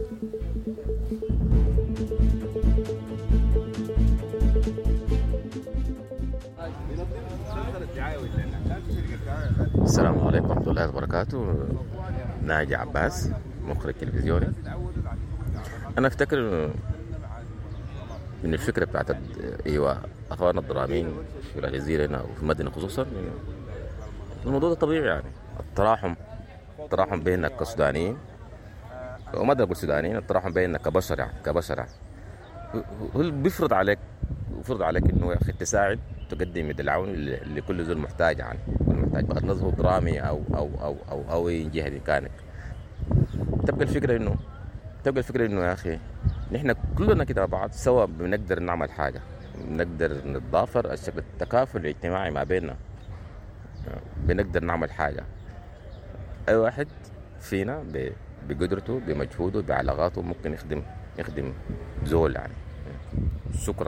السلام عليكم ورحمة الله وبركاته. ناجي عباس، مخرج تلفزيوني. أنا أفتكر من الفكرة بتاعت أخواننا الدراميين في الجزيرة هنا وفي المدينة خصوصا، الموضوع ده طبيعي، يعني التراحم بيننا كسودانيين، وما أقدر أقول سودانيين، التراحم بيننا كبشر يعني هو بيفرض عليك إنه يا أخي تساعد، تقدم يد العون لكل ذو المحتاج، يعني كل محتاج بغض النظر درامي أو أي جهة كانت. تبقى الفكرة إنه يا أخي نحن كلنا كده بعض سوا بنقدر نعمل حاجة، بنقدر نتضافر الشكل التكافل الاجتماعي ما بيننا، بنقدر نعمل حاجة. أي واحد فينا بقدرته بمجهوده بعلاقاته ممكن يخدم زول يعني. شكرا.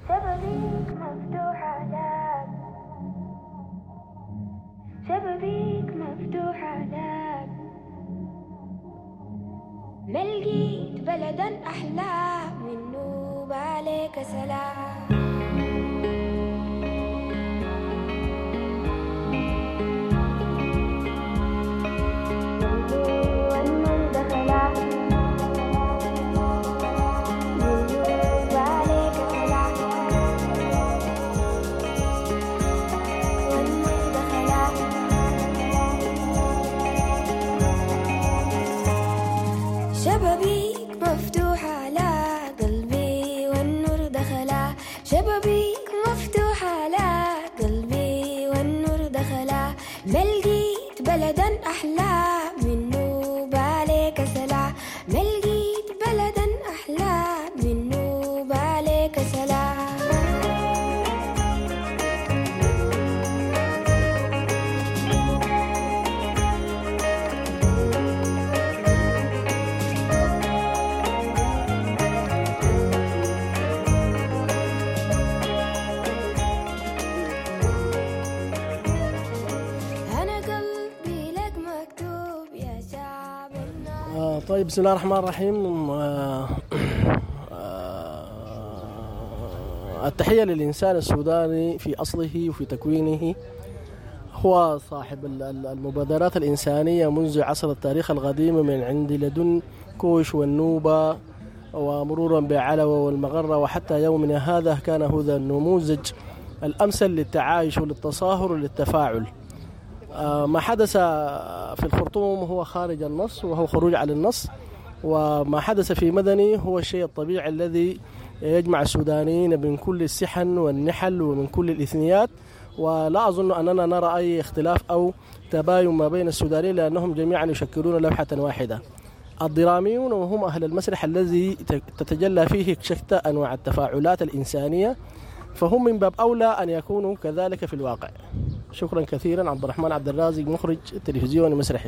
شبابيك مفتوحة لك، ما لقيت بلدا أحلى منه بالك سلام. شبابيك مفتوحة على قلبي والنور دخلا، شبابيك مفتوحة على قلبي والنور دخلا، ما لقيت بلدا أحلى منه بالك سلا، ما لقيت بلدا أحلى منه بالك سلا. طيب، بسم الله الرحمن الرحيم. التحية للإنسان السوداني في أصله وفي تكوينه، هو صاحب المبادرات الإنسانية منذ عصر التاريخ القديم، من عند لدن كوش والنوبة ومرورا بعلوة والمغرة، وحتى يومنا هذا كان هذا النموذج الأمثل للتعايش وللتصاهر وللتفاعل. ما حدث في الخرطوم هو خارج النص وهو خروج على النص، وما حدث في مدني هو الشيء الطبيعي الذي يجمع السودانيين من كل السحن والنحل ومن كل الإثنيات. ولا أظن أننا نرى أي اختلاف أو تباين ما بين السودانيين، لأنهم جميعا يشكلون لوحة واحدة. الدراميون وهم أهل المسرح الذي تتجلى فيه شتى أنواع التفاعلات الإنسانية، فهم من باب أولى أن يكونوا كذلك في الواقع. شكرا كثيرا. عبد الرحمن عبد الرازق، مخرج تلفزيوني مسرحي.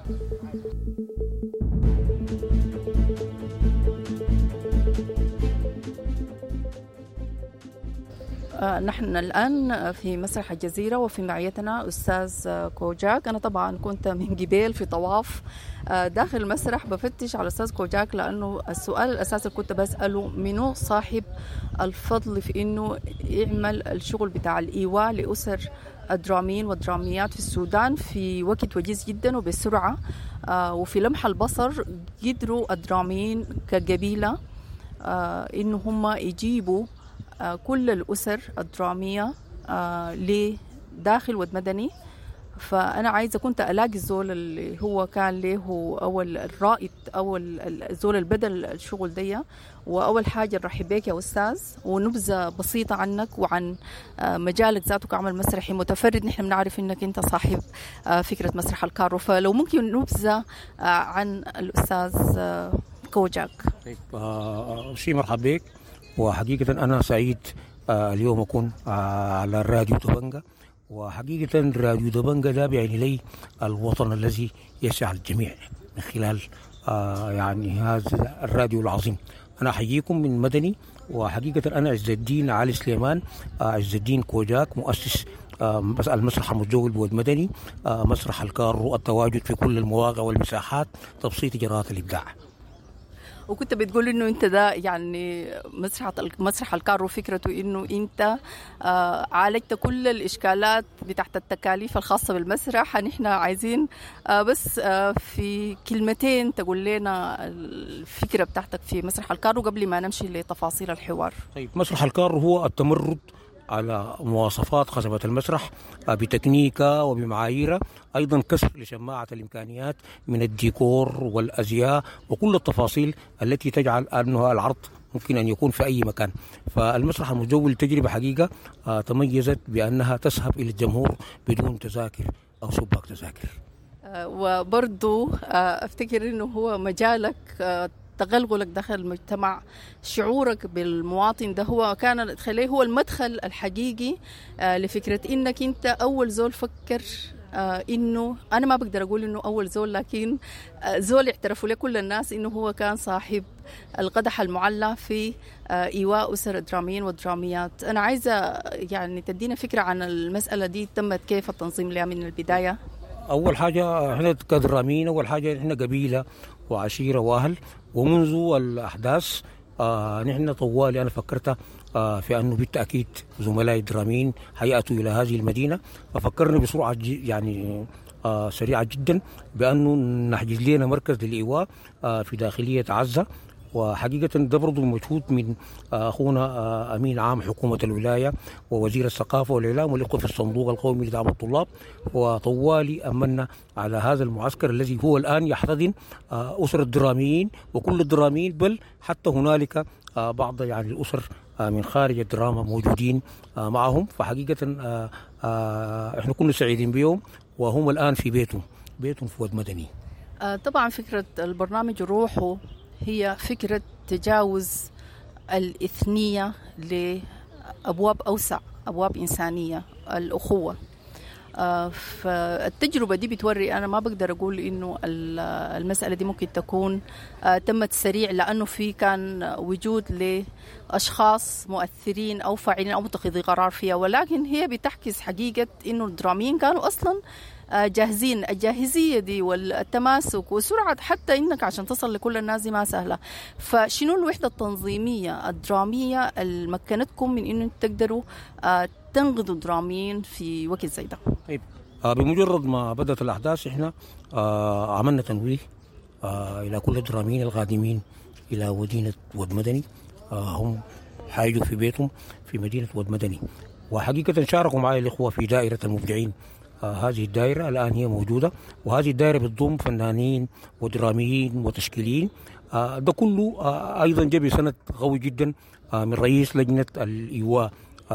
نحن الآن في مسرح الجزيرة وفي معيتنا أستاذ كوجاك. أنا طبعا كنت من قبيل في طواف داخل المسرح بفتش على أستاذ كوجاك، لأنه السؤال الأساسي كنت بسأله منو صاحب الفضل في إنه يعمل الشغل بتاع الإيواء لأسر الدراميين والدراميات في السودان في وقت وجيز جدا وبسرعة، وفي لمح البصر قدروا الدراميين كقبيلة إنه هم يجيبوا كل الأسر الدرامية لداخل ود مدني فأنا عايزة كنت ألاقي الزول اللي هو كان له أول الرائد أو الزول البدل الشغل دي. وأول حاجة نرحب بك يا أستاذ، ونبذة بسيطة عنك وعن مجالك ذاته كعمل مسرحي متفرد. نحن بنعرف إنك أنت صاحب فكرة مسرح الكارو، فلو ممكن نبذة عن الأستاذ كوجاك. طيب شيء مرحب بك، وحقيقة أنا سعيد اليوم أكون على الراديو دبنجة. وحقيقة راديو دبنجة ده بيعني لي الوطن الذي يسع الجميع من خلال يعني هذا الراديو العظيم. أنا أحييكم من مدني، وحقيقة أنا عز الدين علي سليمان عز الدين كوجاك، مؤسس المسرح المتجول بود مدني، مسرح الكارو، التواجد في كل المواقع والمساحات، تبسيط إجراءات الإبداع. وكنت بتقول انه انت ده يعني مسرح الكارو فكرته انه انت عالجت كل الاشكالات بتاعت التكاليف الخاصه بالمسرح. نحن عايزين بس في كلمتين تقول لنا الفكره بتاعتك في مسرح الكارو قبل ما نمشي لتفاصيل الحوار. طيب، مسرح الكارو هو التمرد على مواصفات خزبة المسرح بتكنيكا وبمعايير، أيضا كسر لشماعة الإمكانيات من الديكور والأزياء وكل التفاصيل التي تجعل أنه العرض ممكن أن يكون في أي مكان. فالمسرح المتجول تجربة حقيقة تميزت بأنها تسحب إلى الجمهور بدون تذاكر أو شباك تذاكر. وبرضو أفتكر أنه هو مجالك تغلغلك داخل المجتمع، شعورك بالمواطن ده هو كان خليه هو المدخل الحقيقي لفكرة إنك أنت أول زول فكر إنه أنا ما بقدر أقول إنه أول زول، لكن زول اعترفوا له كل الناس إنه هو كان صاحب القدح المعلى في إيواء أسر الدراميين والدراميات. أنا عايزة يعني تدينا فكرة عن المسألة دي، تمت كيف التنظيم لها من البداية؟ أول حاجة إحنا كدراميين، أول حاجة إحنا قبيلة وعشيرة وأهل، ومنذ الأحداث نحن طوالي أنا فكرت في أنه بالتأكيد زملاء الدراميين هيأتوا إلى هذه المدينة، ففكرنا بسرعة يعني سريعة جدا بأنه نحجز لنا مركز للإيواء في داخلية عزة. وحقيقة ده برضو مجهود من أخونا أمين عام حكومة الولاية ووزير الثقافة والإعلام والإخوة في الصندوق القومي لدعم الطلاب، وطوالي أمنا على هذا المعسكر الذي هو الآن يحتضن أسر الدراميين وكل الدراميين، بل حتى هنالك بعض يعني الأسر من خارج الدراما موجودين معهم. فحقيقة احنا كنا سعيدين بهم، وهم الآن في بيتهم في ود مدني. طبعا فكرة البرنامج روحه هي فكرة تجاوز الإثنية لأبواب أوسع، أبواب إنسانية، الأخوة. فالتجربة دي بتوري، أنا ما بقدر أقول إنه المسألة دي ممكن تكون تمت سريع، لأنه في كان وجود لأشخاص مؤثرين أو فاعلين أو متخذي قرار فيها، ولكن هي بتحكي حقيقة إنه الدراميين كانوا أصلاً جاهزين. الجاهزية دي والتماسك وسرعة حتى إنك عشان تصل لكل الناس دي ما سهلة. فشنو الوحدة التنظيمية الدرامية اللي مكنتكم من إنه تقدروا تنقذوا الدراميين في وقت زي ده؟ طيب، بمجرد ما بدأت الأحداث إحنا عملنا تنويه إلى كل الدراميين القادمين إلى مدينة ود مدني. هم حاجوا في بيتهم في مدينة ود مدني، وحقيقة شاركوا معي الإخوة في دائرة المبدعين. هذه الدائرة الآن هي موجودة، وهذه الدائرة بتضم فنانين ودراميين وتشكيليين. ده كله أيضا جاء بسند قوي جدا من رئيس لجنة الإيواء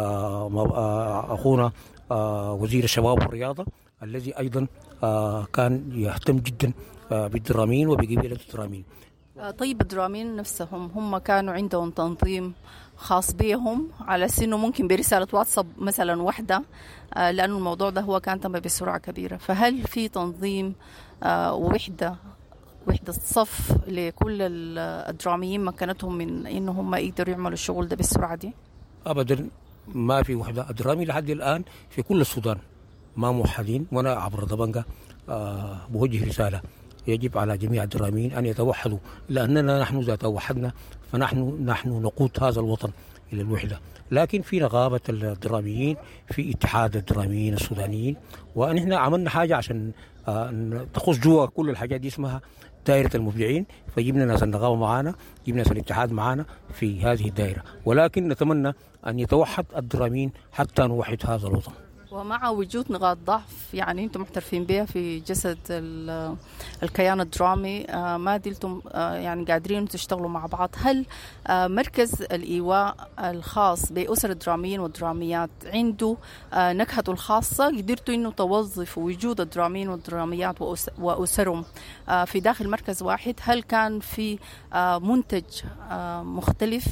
أخونا وزير الشباب والرياضة، الذي أيضا كان يهتم جدا بالدراميين وبقبيلة الدراميين. طيب، الدراميين نفسهم هم كانوا عندهم تنظيم خاص بهم على سنه ممكن برسالة واتساب مثلا واحدة، لأنه الموضوع ده هو كان تم بسرعة كبيرة. فهل في تنظيم ووحدة صف لكل الدراميين مكانتهم من إنه هم يقدروا يعملوا الشغل ده بالسرعة دي؟ أبدا ما في وحدة. الدرامي لحد الآن في كل السودان ما موحدين، وأنا عبر دبنجة بوجه رسالة يجب على جميع الدراميين أن يتوحدوا، لأننا نحن إذا توحدنا فنحن نقود هذا الوطن إلى الوحدة. لكن في نقابة الدراميين، في اتحاد الدراميين السودانيين، ونحن عملنا حاجة عشان تخص جوا كل الحاجات دي اسمها دائرة المبدعين، فجبنا ناس النقابة معانا، جبنا ناس الاتحاد معانا في هذه الدائرة، ولكن نتمنى أن يتوحد الدراميين حتى نوحد هذا الوطن. ومع وجود نقاط ضعف يعني انتم محترفين بها في جسد الكيان الدرامي، ما زلتم يعني قادرين تشتغلوا مع بعض. هل مركز الإيواء الخاص بأسر الدراميين والدراميات عنده نكهته الخاصة، قدرتوا انه توظفوا وجود الدراميين والدراميات وأسرهم في داخل مركز واحد؟ هل كان في منتج مختلف؟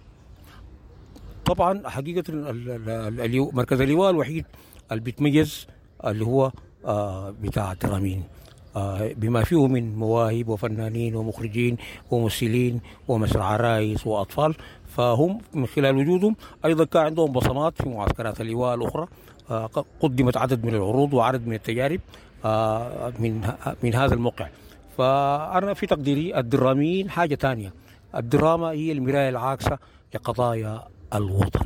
طبعا حقيقة مركز اللواء الوحيد اللي بيتميز اللي هو بتاع الدراميين، بما فيه من مواهب وفنانين ومخرجين وممثلين ومسرح عرايس وأطفال، فهم من خلال وجودهم أيضا كان عندهم بصمات في معسكرات اللواء الأخرى. قدمت عدد من العروض وعدد من التجارب من هذا الموقع. فأنا في تقديري الدراميين حاجة تانية، الدراما هي المراية العاكسة لقضايا الوطن.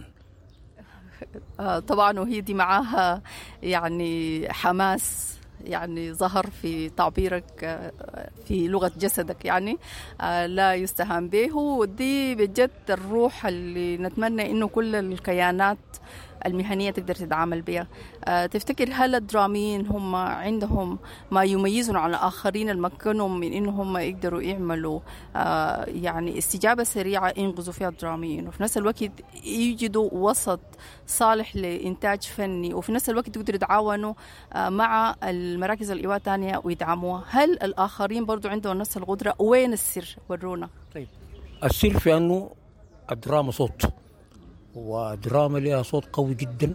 طبعا وهي دي معاها يعني حماس يعني ظهر في تعبيرك في لغة جسدك، يعني لا يستهان به، ودي بجد الروح اللي نتمنى إنه كل الكيانات المهنية تقدر تتعامل بها. تفتكر هل الدراميين هم عندهم ما يميزون عن الآخرين المكنهم من إنهم يقدروا يعملوا يعني استجابة سريعة ينقذوا فيها الدراميين، وفي نفس الوقت يجدوا وسط صالح لإنتاج فني، وفي نفس الوقت يقدروا يتعاونوا مع المراكز الإيواء الثانية ويدعموها؟ هل الآخرين برضو عندهم نفس القدرة؟ وين السر؟ ورونا. طيب، السر في أنه الدراما صوت، ودراما لها صوت قوي جدا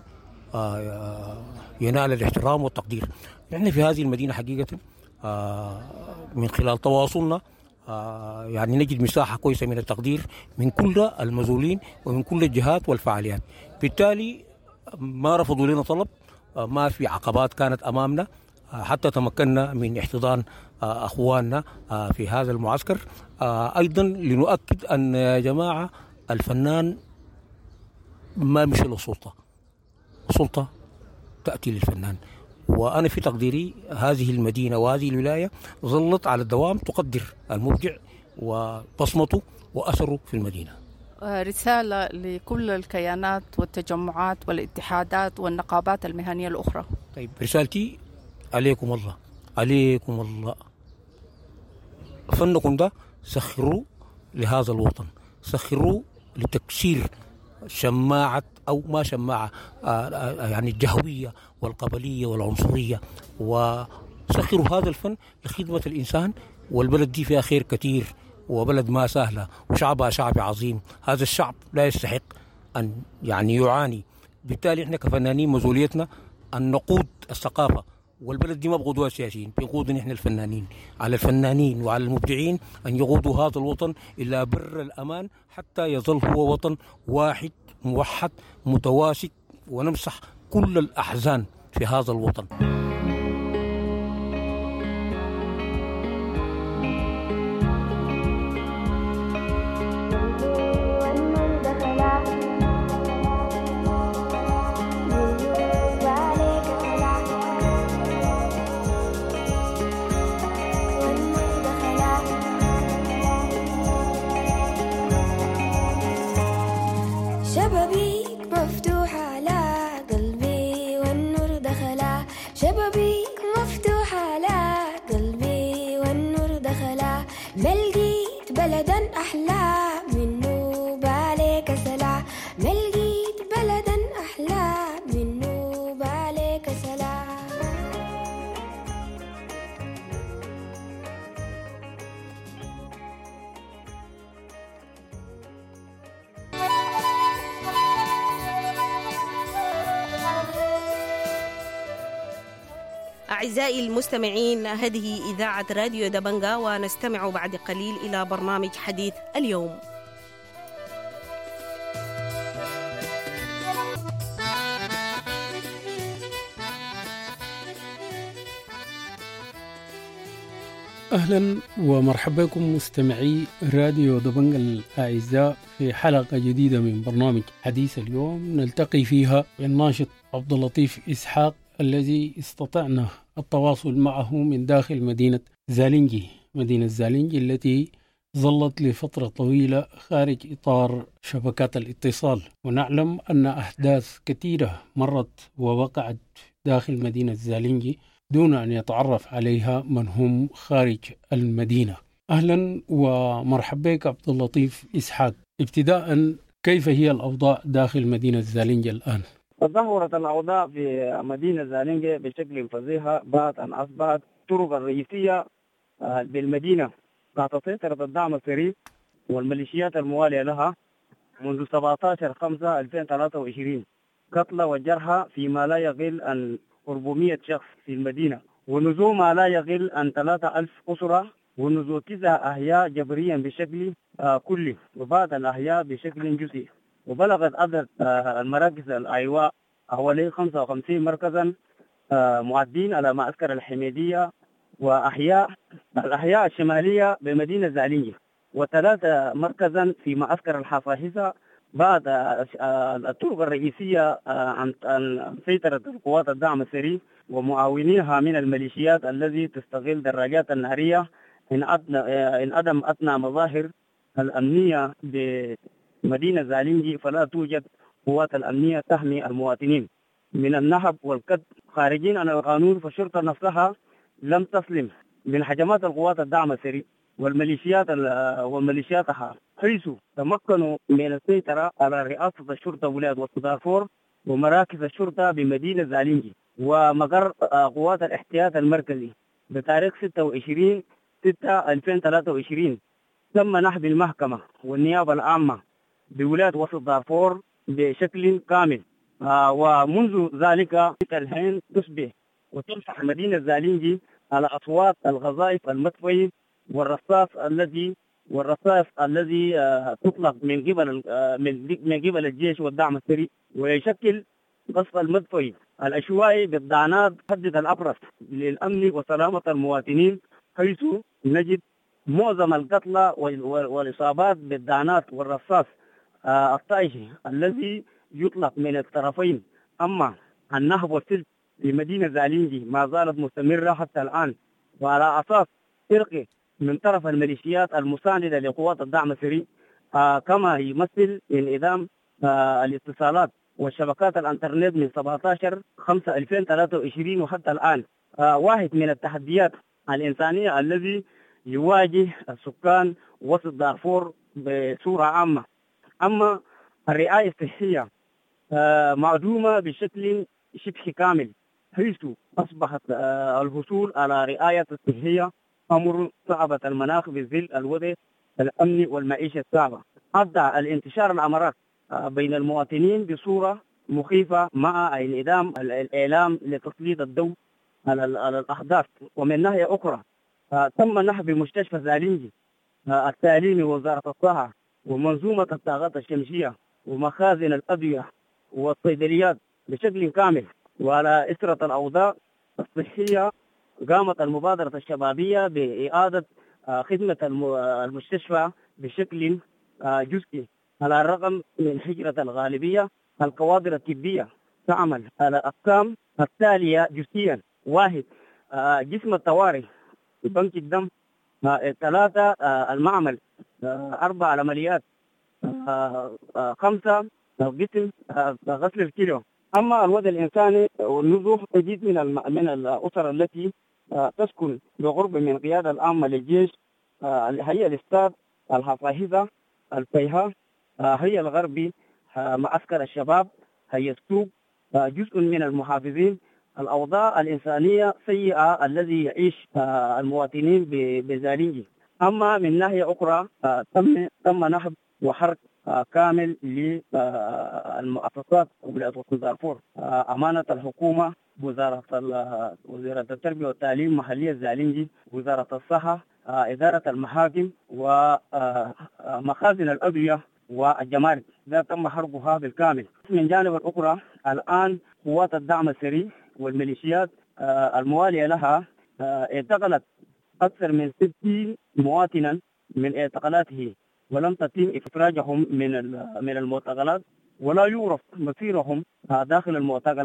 ينال الاحترام والتقدير. نحن في هذه المدينة حقيقة من خلال تواصلنا يعني نجد مساحة كويسة من التقدير من كل المسؤولين ومن كل الجهات والفعاليات، بالتالي ما رفضوا لنا طلب، ما في عقبات كانت أمامنا، حتى تمكنا من احتضان أخواننا في هذا المعسكر. أيضا لنؤكد أن يا جماعة الفنان ما مش له سلطة، سلطة تأتي للفنان. وأنا في تقديري هذه المدينة وهذه الولاية ظلت على الدوام تقدر المبدع وبصمته وأثره في المدينة. رسالة لكل الكيانات والتجمعات والاتحادات والنقابات المهنية الأخرى. طيب، رسالتي عليكم الله، عليكم الله، فنكم ده سخروا لهذا الوطن، سخروا لتكسير شماعة أو ما شماعة يعني الجهوية والقبلية والعنصرية، وسخروا هذا الفن لخدمة الإنسان. والبلد دي فيها خير كتير، وبلد ما سهلة، وشعبها شعب عظيم. هذا الشعب لا يستحق أن يعني يعاني. بالتالي إحنا كفنانين مسؤوليتنا أن نقود الثقافة، والبلد دي ما بقودوها السياسيين، بيقودوا نحن الفنانين. على الفنانين وعلى المبدعين أن يقودوا هذا الوطن إلى بر الأمان، حتى يظل هو وطن واحد موحد متواسك، ونمسح كل الأحزان في هذا الوطن. شبابيك مفتوحة على قلبي والنور دخلا، شبابيك مفتوحة على قلبي والنور دخلا، ما لقيت بلدا أحلى منه بالك سلا، ما لقيت بلدا أحلى منه بالك سلا. أعزائي المستمعين، هذه إذاعة راديو دبنجا، ونستمع بعد قليل إلى برنامج حديث اليوم. أهلا ومرحبا بكم مستمعي راديو دبنجا الأعزاء في حلقة جديدة من برنامج حديث اليوم، نلتقي فيها بالناشط عبد اللطيف إسحاق الذي استطعنا التواصل معه من داخل مدينة زالنجي، مدينة زالنجي التي ظلت لفترة طويلة خارج إطار شبكات الاتصال، ونعلم أن أحداث كثيرة مرت ووقعت داخل مدينة زالنجي دون أن يتعرف عليها من هم خارج المدينة. أهلا ومرحبا بك عبد اللطيف إسحاق. ابتداء، كيف هي الأوضاع داخل مدينة زالنجي الآن؟ تدهورت الأوضاع في مدينة زالنجي بشكل فظيع بعد أن أصبحت الطرق الرئيسية بالمدينة تحت سيطرة الدعم السري والميليشيات الموالية لها منذ 17/5/2023. قتلى وجرحى فيما لا يقل عن 400 شخص في المدينة، ونزوح ما لا يقل عن 3000 أسرة، ونزوح 9 أحياء جبريا بشكل كلي وبعض الأحياء بشكل جزئي. وبلغت عدد المراكز الأيواء حوالي 55 مركزا معدين على معسكر الحميدية الأحياء الشمالية بمدينة زالنجي، و3 مركزا في معسكر الحفاحسة بعد الطرق الرئيسية عن سيطرة قوات الدعم السري ومعاونيها من الميليشيات التي تستغل دراجات النارية إن عدم أثنى مظاهر الأمنية بمدينة زالنجي. فلا توجد قوات الأمنية تحمي المواطنين من النهب والقتل خارجين عن القانون، فالشرطة نفسها لم تسلم من هجمات القوات الدعم السري وميليشياتها، حيث تمكنوا من السيطرة على رئاسة الشرطة ولاية وسط دارفور ومراكز الشرطة بمدينة زالنجي ومقر قوات الاحتياط المركزي. بتاريخ 26/6/2023 تم نحب المحكمة والنيابة العامة بولاية وسط دارفور بشكل كامل، ومنذ ذلك الحين تصبح وتنصح مدينة زالنجي على أصوات القذائف المدفعي والرصاص الذي تطلق من قبل الجيش والدعم السري، ويشكل قصف المدفعي العشوائي بالدعنات تهدد الأبرز للأمن وسلامة المواطنين، حيث نجد معظم القتلى والإصابات بالدعنات والرصاص الطائشي الذي يطلق من الطرفين. أما النهب والسلب لمدينة زالنجي ما زالت مستمرة حتى الآن، وعلى أساس فرقي من طرف الميليشيات المساندة لقوات الدعم السري، كما يمثل انعدام الاتصالات والشبكات الانترنت من 17/5/2023 وحتى الآن. واحد من التحديات الإنسانية الذي يواجه السكان وسط دارفور بصورة عامة. أما الرعاية الصحية معدومة بشكل شبه كامل، حيث أصبحت الحصول على رعاية صحية أمر صعبة المناخ بظل الوضع الأمني والمعيشة الصعبة. أدى الانتشار الأمراض بين المواطنين بصورة مخيفة مع انعدام الإعلام لتسليط الضوء على الأحداث. ومن ناحية أخرى تم نحب مستشفى زالنجي التعليمي ووزارة الصحة ومنظومة الطاقات الشمسية ومخازن الأدوية والصيدليات بشكل كامل. وعلى إثرة الأوضاع الصحية قامت المبادرة الشبابية بإعادة خدمة المستشفى بشكل جزئي، على الرغم من هجرة الغالبية. الكوادر الطبية تعمل على أقسام التالية جزئيا: 1 جسم الطوارئ، بنك الدم، 3 المعمل، 4 عمليات، 5 قسم غسل الكلى. أما الوضع الإنساني والنزوح تجد من الأسر التي تسكن بقرب من قيادة العامة للجيش، هي الاستاد، الحفاحسة، الفيها، هي الغربي، معسكر الشباب، هي السوق، جزء من المحافظين. الأوضاع الإنسانية سيئة الذي يعيش المواطنين بزالنجي. أما من ناحية أخرى تم نحب وحرق كامل للمؤسسات ولاية وسط دارفور، أمانة الحكومة، وزارة التربية والتعليم محلية زالنجي، وزارة الصحة، إدارة المحاكم، ومخازن الأدوية والجمارك، ذا تم حرقها بالكامل. من جانب الأخرى الآن قوات الدعم السري والميليشيات الموالية لها اعتقلت أكثر من 60 مواطنا من اعتقالاته، ولم تتم إخراجهم من المعتقلات، ولا يعرف مصيرهم داخل المعتقلات.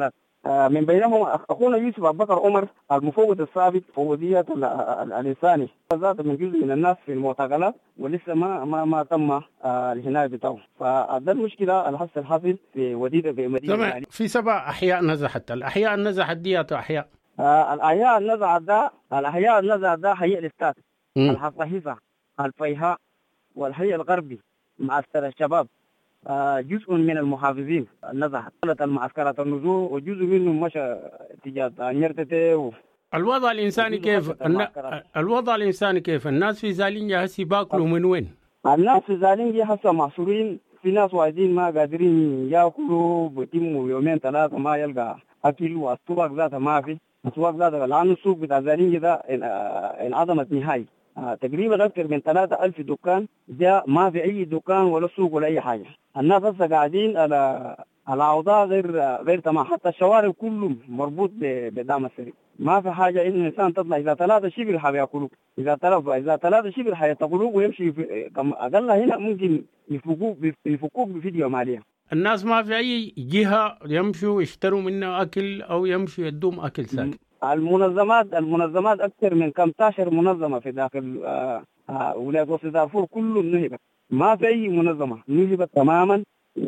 من بينهم أخونا يوسف أبو بكر عمر المفوض السابق فوضية الإنساني ذات من جزء من الناس في المعتقلات ولسه ما تم الهناية بتاعه. فهذا المشكلة الحس الحاصل في وديدة في مدينة في 7 أحياء نزحت. الأحياء النزحت دي أحياء الأحياء النزعت ده حي الإستاد الحصحيفة الفيهاء والحي الغربي معسكر الشباب جزء من المحافظين نزحت المعسكرات النزوع وجزء منهم مشى تجاه نيرتتي. الوضع الإنساني كيف؟ الوضع الإنساني كيف؟ الناس في زالينجا هسي باكلوا من وين؟ الناس في زالينجا هسه محصورين، في ناس واجدين ما قادرين ياكلوا، بيتموا 2-3 ما يلقى أكل، والسوق ذاتها ما في. السوق ذاتها لأن السوق بتاع زالينجا ده انعدمت نهائي. تقريبا أكثر من 3000 دكان جاء ما في أي دكان ولا سوق ولا أي حاجة. الناس هسه قاعدين على أوضاع غير تمام. حتى الشوارع كلهم مربوط بدعم السري. ما في حاجة إن الإنسان تطلع إذا 3 شبر حياكلوك، إذا 3 شبر حيتقلوك ويمشي أقل هنا ممكن يفكوك بفيديو مالية. الناس ما في أي جهة يمشوا يشتروا منها أكل أو يمشوا يدوم أكل ساكن. المنظمات أكثر من 15 منظمة في داخل ولاية وسط دارفور كلهم نهبت. ما في أي منظمة نهبت تماما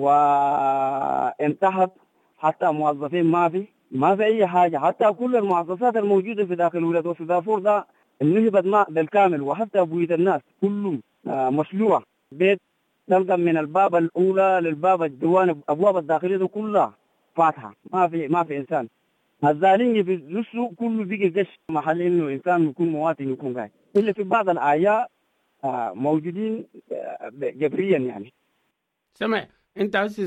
وانتهت. حتى موظفين ما في أي حاجة. حتى كل المؤسسات الموجودة في داخل ولاية وسط دارفور ده نهبت بالكامل. وحتى بيوت الناس كلهم مشلوعة. بيت تلقى من الباب الأولى للباب الديوان أبواب الداخلية كلها فاتحة. ما في إنسان. الزالينجي في نفسه كله بيجي قش محل إنه إنسان يكون مواطن يكون قاعد. إلا في بعض الأعياء موجودين جبريا يعني. سمع أنت هسه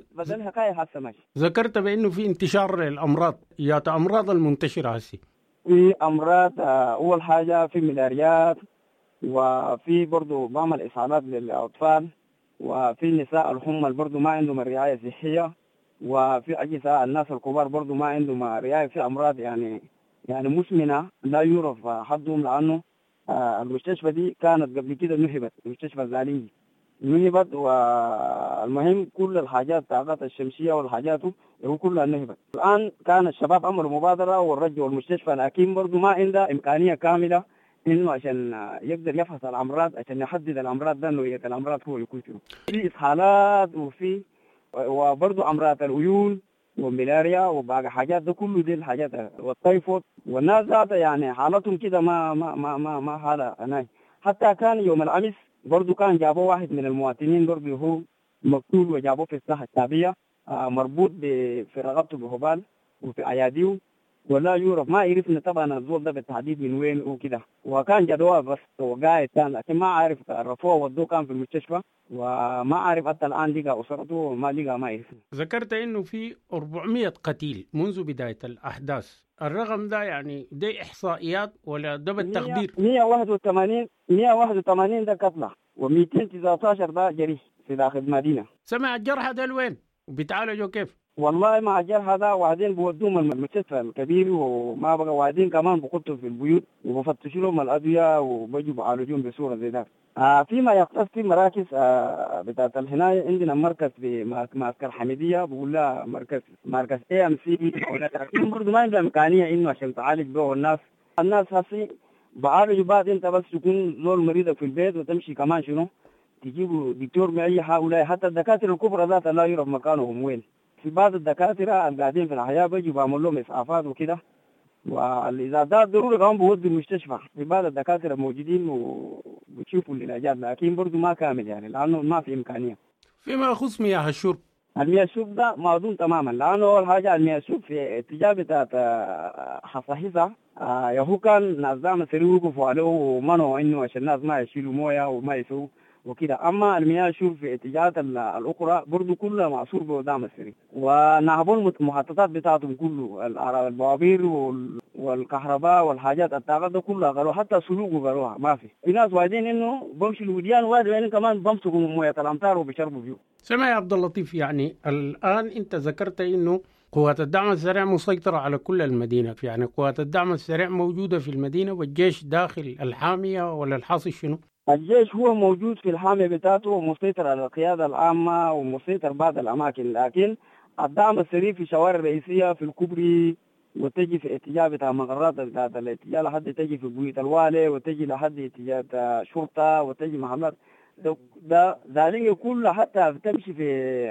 ذكرت بأنه في انتشار الأمراض. يا أمراض المنتشرة هسه في أمراض. أول حاجة في ملاريات، وفي برضو بعمل إسعافات للأطفال، وفي النساء الحمل برضو ما عندهم الرعاية الصحية، وفي أجهزة الناس الكبار برضو ما عندهم رعاية في أمراض يعني مسمنة لا يعرف حدهم. لأنه المستشفى دي كانت قبل كده نهبت، مستشفى الزالينجي نهبت. والمهم كل الحاجات الطاقات الشمسية والحاجات هو كلها نهبت. الآن كان الشباب عملوا مبادرة والرجوا المستشفى، لكن برضو ما عنده إمكانية كاملة إنه عشان يقدر يفحص الأمراض، عشان يحدد الأمراض ده نوعية الأمراض هو يكون فيه. في إسهالات وبرضو أمراض العيون والملاريا وباقي حاجات ده كله دي الحاجات والتيفود. والناس ذات يعني حالتهم كده ما حالة هناي. حتى كان يوم الأمس برضو كان جابوا واحد من المواطنين برضو هو مقتول وجابوه في الساحة الشعبية مربوط في رقبته بهبال وفي أياديه ولا يعرف. ما يعرفنا طبعا الزول ده بالتحديد من وين وكده. وكان جدواه بس وقاعد كان، لكن ما عارف رفوه ودوه كان في المستشفى، وما عارف حتى الآن لقى أسرته وما لقى ما يعرف. ذكرت إنه في 400 قتيل منذ بداية الأحداث. الرقم ده يعني ده إحصائيات ولا ده بالتقدير؟ 181 ده قتلى و219 ده جريح في داخل المدينة. سمع الجرحى ده وين وبيتعالجوا كيف؟ والله مع الجرح هذا وبعدين بودوهم المستشفى الكبير، وما بقى وبعدين كمان بقطوا في البيوت وبفتشوا لهم الأدوية وبيجوا بعالجون بصورة زي ده. فيما يختص في مراكز بتاعت الحماية عندنا مركز في معسكر حميدية بقول لها مركز AMC لكن برضه ما عندها إمكانية إنه عشان تعالج به الناس هسي بعالجوا بعد أنت بس تكون زول مريضة في البيت وتمشي كمان شنو تجيبوا دكتور من أي حاولة. حتى الدكاترة الكبرى ذات لا يعرف مكانهم وين. في بعض الدكاترة القاعدين في الحياة بيجوا بعمل لهم إسعافات وكده، وإذا ده ضروري كمان بودوا المستشفى. في بعض الدكاترة موجودين وبتشوفوا العلاجات، لكن برضو ما كامل يعني لأنه ما في إمكانية. فيما يخص مياه الشرب، المياه الشرب ده معدوم تماما، لأنه أول حاجة المياه الشرب في اتجاه بتاعت حصحيصة يهو كان ناس دعم سري وقفوا عليه ومنعوا إنه عشان الناس ما يشيلوا موية وما يسووا وكده. أما المياه الشرب في اتجاهات الأخرى برضو كلها معصور بودعم السري، ونهبوا المحطات بتاعتهم كله البوابير والكهرباء والحاجات الطاقة ده كلها قالوا، حتى سلوكه قالوها ما في ناس وايدين إنه بمشي الوديان وادي كمان بمسكوا موية الأمطار وبيشربوا فيه. سمع يا عبد اللطيف، يعني الآن أنت ذكرت إنه قوات الدعم السريع مسيطرة على كل المدينة، يعني قوات الدعم السريع موجودة في المدينة والجيش داخل الحامية ولا الحاصل شنو؟ الجيش هو موجود في الحامية بتاعته ومسيطر على القيادة العامة ومسيطر بعض الأماكن، لكن الدعم السريع في الشوارع الرئيسية في الكوبري، وتجي في اتجاه بتاع مقرات بتاعت الاتجاه لحد تجي في بيوت الوالي، وتجي لحد اتجاه بتاع شرطة، وتجي محلات. ده ذلك كله حتى بتمشي في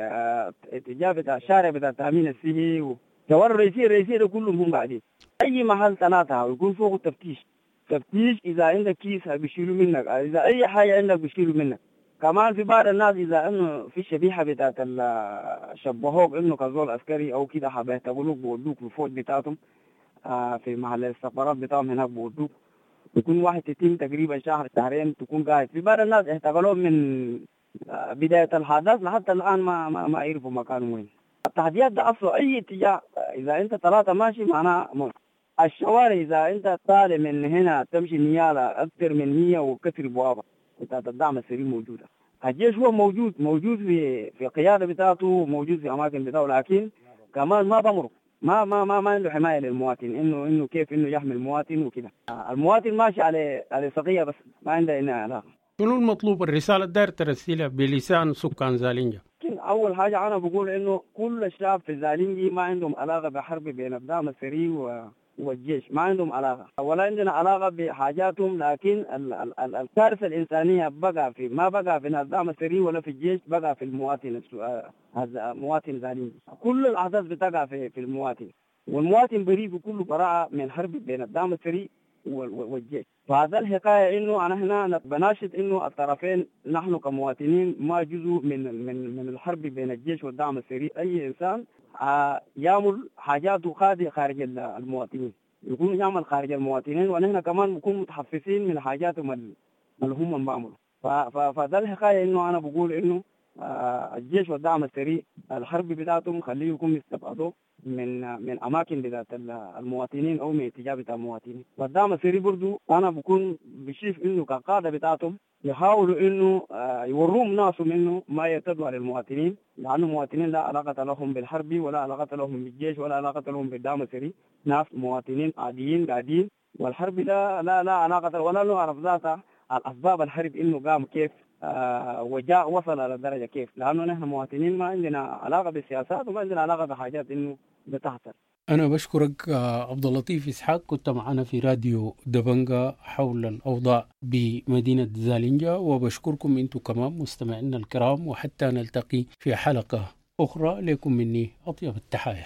اتجاه بتاع الشارع بتاع التأمين الصحي والشوارع الرئيسية ده كلهم هم قاعدين. أي محل ثلاثة ويكون فوق تفتيش إذا عندك كيس بيشيلوا منك، إذا أي حاجة عندك بيشيلوا منك. كمان في بعض الناس إذا إنه في شبيحة بتاعت شبهوك إنه كزول عسكري أو كده حبيتقولوك بودوك في الفوج بتاعتهم في محل الاستخبارات بتاعهم هناك بودوك. يكون واحد تتم تقريبا شهر شهرين تكون قاعد. في بعض الناس احتقلوهم من بداية الحدث لحتى الآن ما يعرفوا مكانهم وين. التحديات ده أصله أي اتجاه، إذا أنت ثلاثة ماشي معناه موت. الشوارع إذا أنت طالع من هنا تمشي نيالة أكثر من 100 وكثر بوابة بتاعت الدعم السريع موجودة. الجيش هو موجود في قيادة بتاعته، موجود في أماكن بتاعه، لكن كمان ما بمرق، ما عنده حماية للمواطن إنه كيف إنه يحمي المواطن وكده. المواطن ماشي على سقية بس ما عنده إنها علاقة. شنو المطلوب الرسالة داير ترسلها بلسان سكان زالينجا؟ أول حاجة أنا بقول إنه كل الشعب في زالينجي ما عندهم علاقة بحرب بين الدعم السريع والجيش، ما عندهم علاقة ولا عندنا علاقة بحاجاتهم. لكن الكارثة الإنسانية ما بقى في الدعم السريع ولا في الجيش، بقى في المواطن، مواطن زالينجي. كل الأحداث بتقع في المواطن، والمواطن بريء بكل براءة من حرب بين الدعم السريع والجيش. فهذا الحكاية إنه أنا هنا بناشد إنه الطرفين نحن كمواطنين ما جزء من الحرب بين الجيش والدعم السريع. أي إنسان يعمل حاجاته خارج المواطنين يكون يعمل خارج المواطنين، ونحن كمان نكون متحفزين من حاجاتهم اللي هم بعملوا. فده الحكاية إنه أنا بقول إنه الجيش والدعم السريع الحرب بتاعتهم خليه يكون يستبعدوا من أماكن بتاعت المواطنين أو من اتجاه بتاع المواطنين. والدعم السريع برضو أنا بكون بشوف إنه كقادة بتاعتهم يحاولوا إنه يوروهم ناسهم إنه ما يرتدوا على المواطنين، لأن المواطنين لا علاقة لهم بالحرب ولا علاقة لهم بالجيش ولا علاقة لهم بالدعم السريع. ناس مواطنين عاديين قاعدين، والحرب لا علاقة ولا له عرف ذاتها الأسباب الحرب إنه قام كيف وجاء وصل على درجة كيف، لأنه نحن مواطنين ما عندنا علاقة بالسياسات وما عندنا علاقة بحاجات إنه بتحصل. أنا بشكرك عبد اللطيف إسحاق، كنت معنا في راديو دبنجا حول الأوضاع بمدينة زالينجا، وبشكركم أنتم كمان مستمعينا الكرام، وحتى نلتقي في حلقة أخرى لكم مني أطيب التحايا.